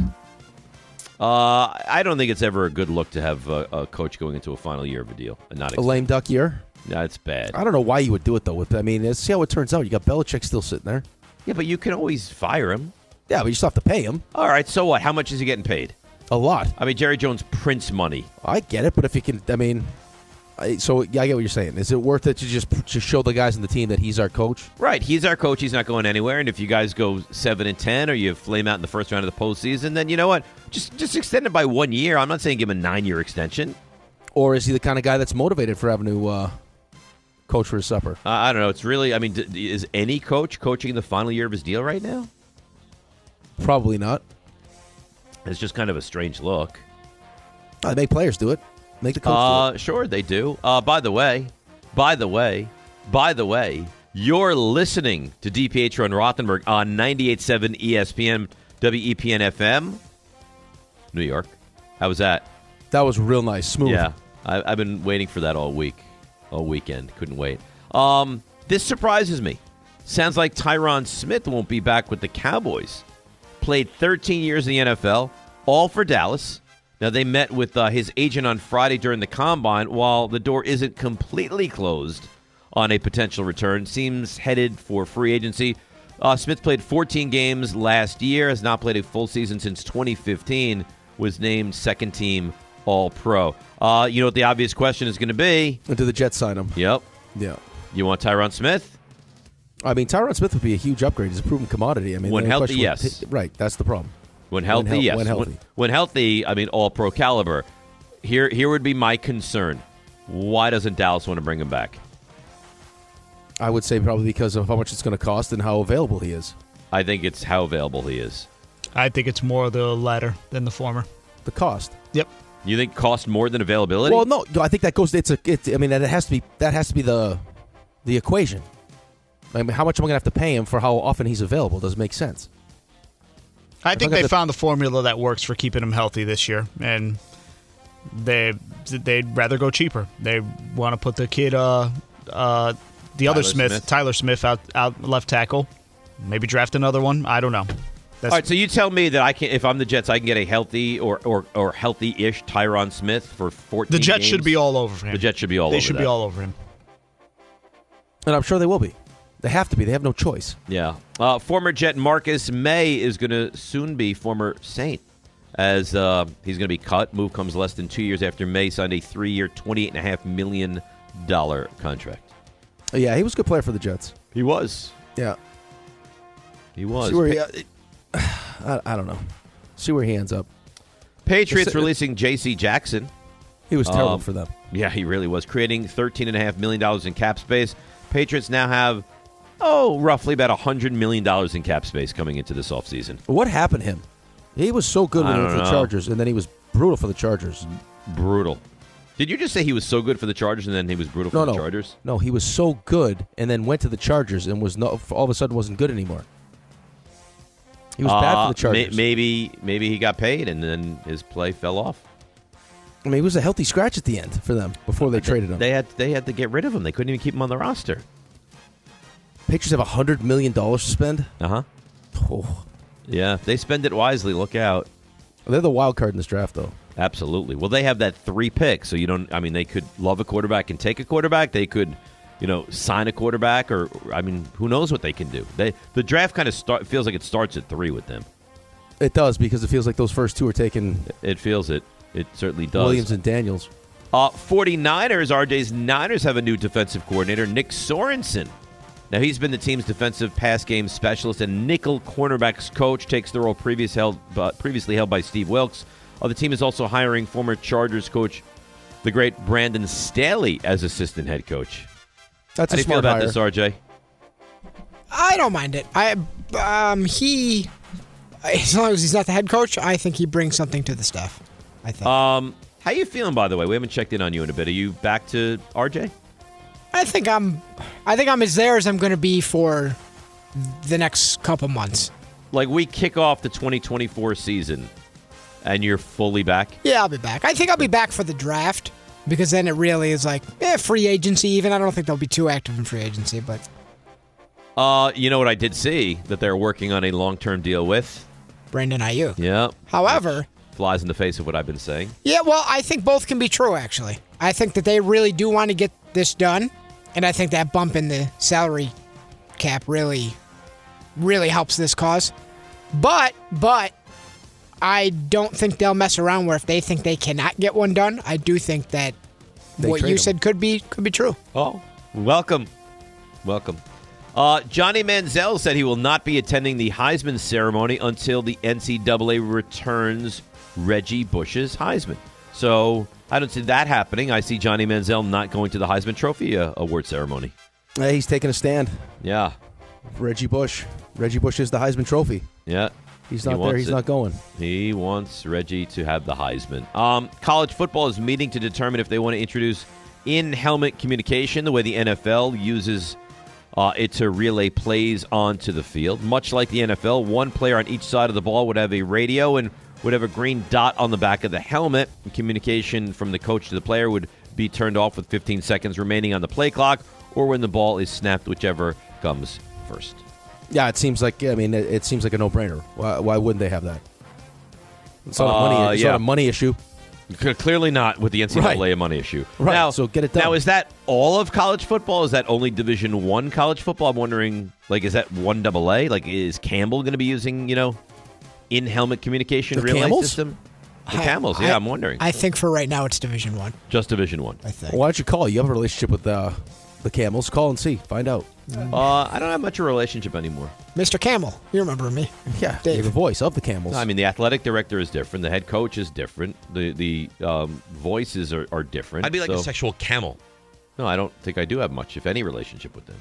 Uh, I don't think it's ever a good look to have a, a coach going into a final year of a deal and not
A lame duck year.
No, it's bad.
I don't know why you would do it though. With I mean, let's see how it turns out. You got Belichick still sitting there.
Yeah, but you can always fire him.
Yeah, but you still have to pay him.
All right, so what? How much is he getting paid?
A lot.
I mean, Jerry Jones prints money.
I get it, but if you can, I mean, I, so yeah, I get what you're saying. Is it worth it to just to show the guys in the team that he's our coach?
Right, he's our coach. He's not going anywhere. And if you guys go seven and ten, or you flame out in the first round of the postseason, then you know what? Just just extend it by one year. I'm not saying give him a nine year extension.
Or is he the kind of guy that's motivated for having to uh, coach for his supper?
Uh, I don't know. It's really. I mean, d- d- is any coach coaching the final year of his deal right now?
Probably not.
It's just kind of a strange look.
Uh, they make players do it. Make the coach
Uh,
do it.
sure, they do. Uh, by the way, by the way, by the way, you're listening to DiPietro and Rothenberg on ninety-eight point seven E S P N, W E P N F M, New York. How was that?
That was real nice, smooth.
Yeah, I, I've been waiting for that all week, all weekend. Couldn't wait. Um, this surprises me. Sounds like Tyron Smith won't be back with the Cowboys. Played thirteen years in the N F L, all for Dallas. Now, they met with uh, his agent on Friday during the Combine. While the door isn't completely closed on a potential return, seems headed for free agency. Uh, Smith played fourteen games last year, has not played a full season since twenty fifteen, was named second-team All-Pro. Uh, you know what the obvious question is going to be?
And do the Jets sign him?
Yep.
Yeah.
You want Tyron Smith?
I mean, Tyron Smith would be a huge upgrade. He's a proven commodity. I mean,
When
the only
healthy,
question would-
yes.
Right, that's the problem.
When healthy,
hel-
yes.
when healthy.
When, when healthy, I mean, all-pro caliber. Here, here would be my concern. Why doesn't Dallas want to bring him back?
I would say probably because of how much it's going to cost and how available he is.
I think it's how available he is.
I think it's more the latter than the former.
The cost.
Yep.
You think cost more than availability?
Well, no, I think that goes. It's a. It, I mean, that has to be. That has to be the, the equation. I mean, how much am I going to have to pay him for how often he's available? Does it make sense?
I
If
think
I got
they
the-
found the formula that works for keeping him healthy this year, and they they'd rather go cheaper. They want to put the kid, uh, uh, the other
Tyler
Smith,
Smith.
Tyler Smith, out out left tackle, Maybe draft another one. I don't know. That's
All right, so you tell me that I can, if I'm the Jets, I can get a healthy or or, or healthy-ish Tyron Smith for fourteen
The Jets
games?
should be all over him.
The Jets should be all
they
over
should
that.
be all over him.
And I'm sure they will be. They have to be. They have no choice.
Yeah. Uh, former Jet Marcus May is going to soon be former Saint, as uh, he's going to be cut. Move comes less than two years after May signed a three-year, twenty-eight point five million dollars contract.
Yeah, he was a good player for the Jets.
He was.
Yeah.
He was.
See where he, I, I don't know. See where he ends up.
Patriots
It's-
releasing J C Jackson.
He was terrible
Um,
for them.
Yeah, he really was. Creating thirteen point five million dollars in cap space. Patriots now have, oh, roughly about one hundred million dollars in cap space coming into this offseason.
What happened to him? He was so good when
I
he went for
don't
the
know.
Chargers, and then he was brutal for the Chargers.
Brutal. Did you just say he was so good for the Chargers and then he was brutal for
No,
the
no.
Chargers?
No, he was so good, and then went to the Chargers and was no, all of a sudden wasn't good anymore. He was bad
Uh,
for the Chargers.
may- maybe, maybe he got paid and then his play fell off.
I mean, he was a healthy scratch at the end for them before they traded him.
They had they had to get rid of him. They couldn't even keep him on the roster.
Patriots have one hundred million dollars to spend.
Uh-huh.
Oh.
Yeah, if they spend it wisely, look out.
They're the wild card in this draft, though.
Absolutely. Well, they have that three picks, so you don't. I mean, they could love a quarterback and take a quarterback. They could, you know, sign a quarterback, or I mean, who knows what they can do. They the draft kind of start feels like it starts at three with them.
It does, because it feels like those first two are taken.
It feels it. It certainly does.
Williams and Daniels.
Uh, 49ers, R J's Niners have a new defensive coordinator, Nick Sorensen. Now, he's been the team's defensive pass game specialist and nickel cornerbacks coach, takes the role previous held, uh, previously held by Steve Wilkes. Uh, the team is also hiring former Chargers coach, the great Brandon Staley, as assistant head coach.
That's
How
a
do you feel
smart
about
hire.
this, R J?
I don't mind it. I um he as long as he's not the head coach, I think he brings something to the staff. I think.
Um, how you feeling, by the way? We haven't checked in on you in a bit. Are you back to R J?
I think I'm I think I'm as there as I'm going to be for the next couple months.
Like, we kick off the twenty twenty-four season, and you're fully back?
Yeah, I'll be back. I think I'll be back for the draft because then it really is like eh, free agency even. I don't think they'll be too active in free agency, but
Uh, you know what I did see? That they're working on a long-term deal with?
Brandon Ayuk.
Yeah.
However,
Flies in the face of what I've been saying.
yeah, well, I think both can be true, actually. I think that they really do want to get this done, and I think that bump in the salary cap really, really helps this cause. But, but, I don't think they'll mess around where if they think they cannot get one done, I do think that
They
what
trade
you
him.
said could be could be true.
Oh, welcome. Welcome. Uh, Johnny Manziel said he will not be attending the Heisman ceremony until the N C double A returns Reggie Bush's Heisman. So I don't see that happening. I see Johnny Manziel not going to the Heisman Trophy uh, award ceremony.
Hey, he's taking a stand.
Yeah.
Reggie Bush. Reggie Bush is the Heisman Trophy.
Yeah.
He's
He
not there.
wants
He's
it.
not going.
He wants Reggie to have the Heisman. Um, college football is meeting to determine if they want to introduce in-helmet communication, the way the N F L uses uh, it to relay plays onto the field. Much like the N F L, one player on each side of the ball would have a radio and would have a green dot on the back of the helmet. And communication from the coach to the player would be turned off with fifteen seconds remaining on the play clock, or when the ball is snapped, whichever comes first.
Yeah, it seems like. I mean, it, it seems like a no-brainer. Why, why wouldn't they have that? It's not a
Uh,
money. It's
yeah.
not a money issue.
C- Clearly not with the N C double A
Right.
a money issue.
Right,
Now,
so get it done.
Now, is that all of college football? Is that only Division One college football? I'm wondering, like, is that one double A? Like, is Campbell going to be using, you know, in-helmet communication
The
relay
Camels?
system? The
I-
Camels, yeah,
I-
I'm wondering.
I think for right now it's Division One.
Just Division One.
I think.
Why don't you call? You have a relationship with uh, the Camels. Call and see. Find out.
Uh, I don't have much of a relationship anymore.
Mister Camel, you remember me?
Yeah,
Dave.
you're the voice of the Camels.
I mean, the athletic director is different. The head coach is different. The the um, voices are, are different.
I'd be like a
so-
sexual camel.
No, I don't think I do have much, if any, relationship with them.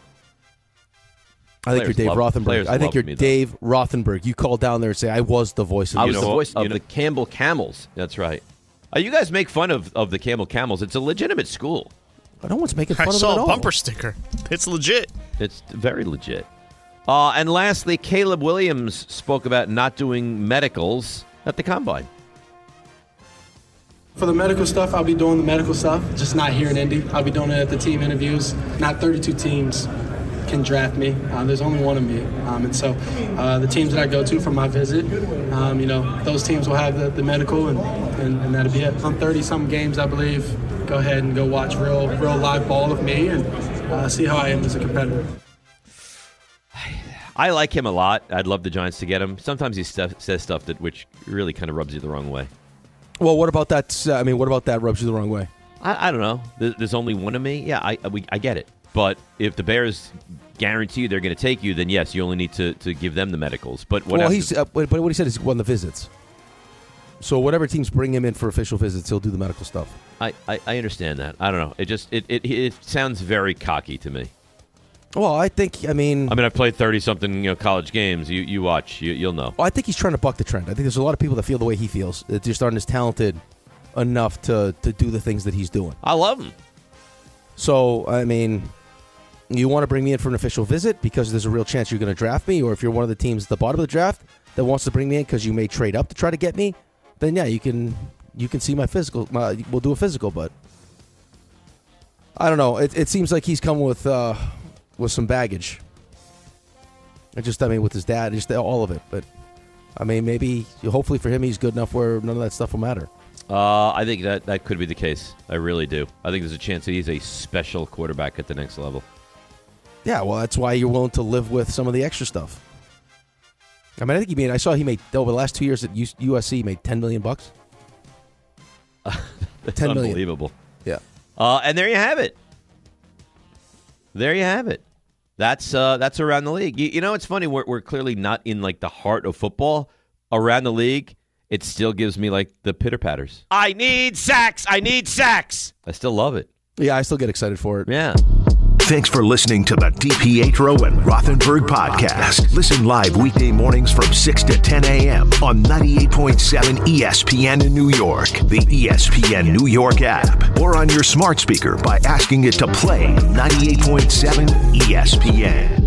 I think
Players
you're Dave
love-
Rothenberg.
players
I think
love
you're
me, though.
Dave Rothenberg. You call down there and say, "I was the voice of
I
the
was the
Camels."
voice of
You know-
the Campbell Camels. That's right. Uh, you guys make fun of, of the Campbell Camels. It's a legitimate school.
No one's making
I
fun of
saw
them at
a
all.
bumper sticker. It's legit.
It's very legit. Uh, and lastly, Caleb Williams spoke about not doing medicals at the Combine.
For the medical stuff, I'll be doing the medical stuff, just not here in Indy. I'll be doing it at the team interviews, not thirty-two teams can draft me. Uh, there's only one of me. Um, and so uh, the teams that I go to for my visit, um, you know, those teams will have the, the medical, and, and, and that'll be it. On thirty-some games, I believe, go ahead and go watch real, real live ball of me and uh, see how I am as a competitor.
I like him a lot. I'd love the Giants to get him. Sometimes he stuff, says stuff that which really kind of rubs you the wrong way.
Well, what about that? Uh, I mean, what about that rubs you the wrong way?
I, I don't know. There, there's only one of me. Yeah, I we, I get it. But if the Bears guarantee you they're going to take you, then yes, you only need to, to give them the medicals. But what
well, he's uh, but what he said is he won the visits. So whatever teams bring him in for official visits, he'll do the medical stuff.
I, I, I understand that. I don't know. It just it, it it sounds very cocky to me.
Well, I think, I mean...
I mean, I've played thirty-something you know, college games. You you watch, you, you'll know.
Well, I think he's trying to buck the trend. I think there's a lot of people that feel the way he feels. That just aren't as talented enough to, to do the things that he's doing.
I love him.
So, I mean, you want to bring me in for an official visit because there's a real chance you're going to draft me, or if you're one of the teams at the bottom of the draft that wants to bring me in because you may trade up to try to get me, then yeah, you can you can see my physical. My, we'll do a physical, but I don't know. It, it seems like he's come with... Uh, with some baggage. I just, I mean, with his dad, just all of it. But, I mean, maybe, hopefully for him, he's good enough where none of that stuff will matter.
Uh, I think that, that could be the case. I really do. I think there's a chance that he's a special quarterback at the next level.
Yeah, well, that's why you're willing to live with some of the extra stuff. I mean, I think he made, I saw he made, over the last two years at U S C, he made ten million bucks.
That's
ten million.
Unbelievable.
Yeah.
Uh, and there you have it. There you have it. That's uh, that's around the league. You, you know, it's funny. We're, we're clearly not in like the heart of football. Around the league, it still gives me like the pitter patters.
I need sacks. I need sacks.
I still love it.
Yeah, I still get excited for it.
Yeah.
Thanks for listening to the DiPietro and Rothenberg podcast. Listen live weekday mornings from six to ten a.m. on ninety-eight point seven E S P N in New York, the E S P N New York app, or on your smart speaker by asking it to play ninety-eight point seven E S P N.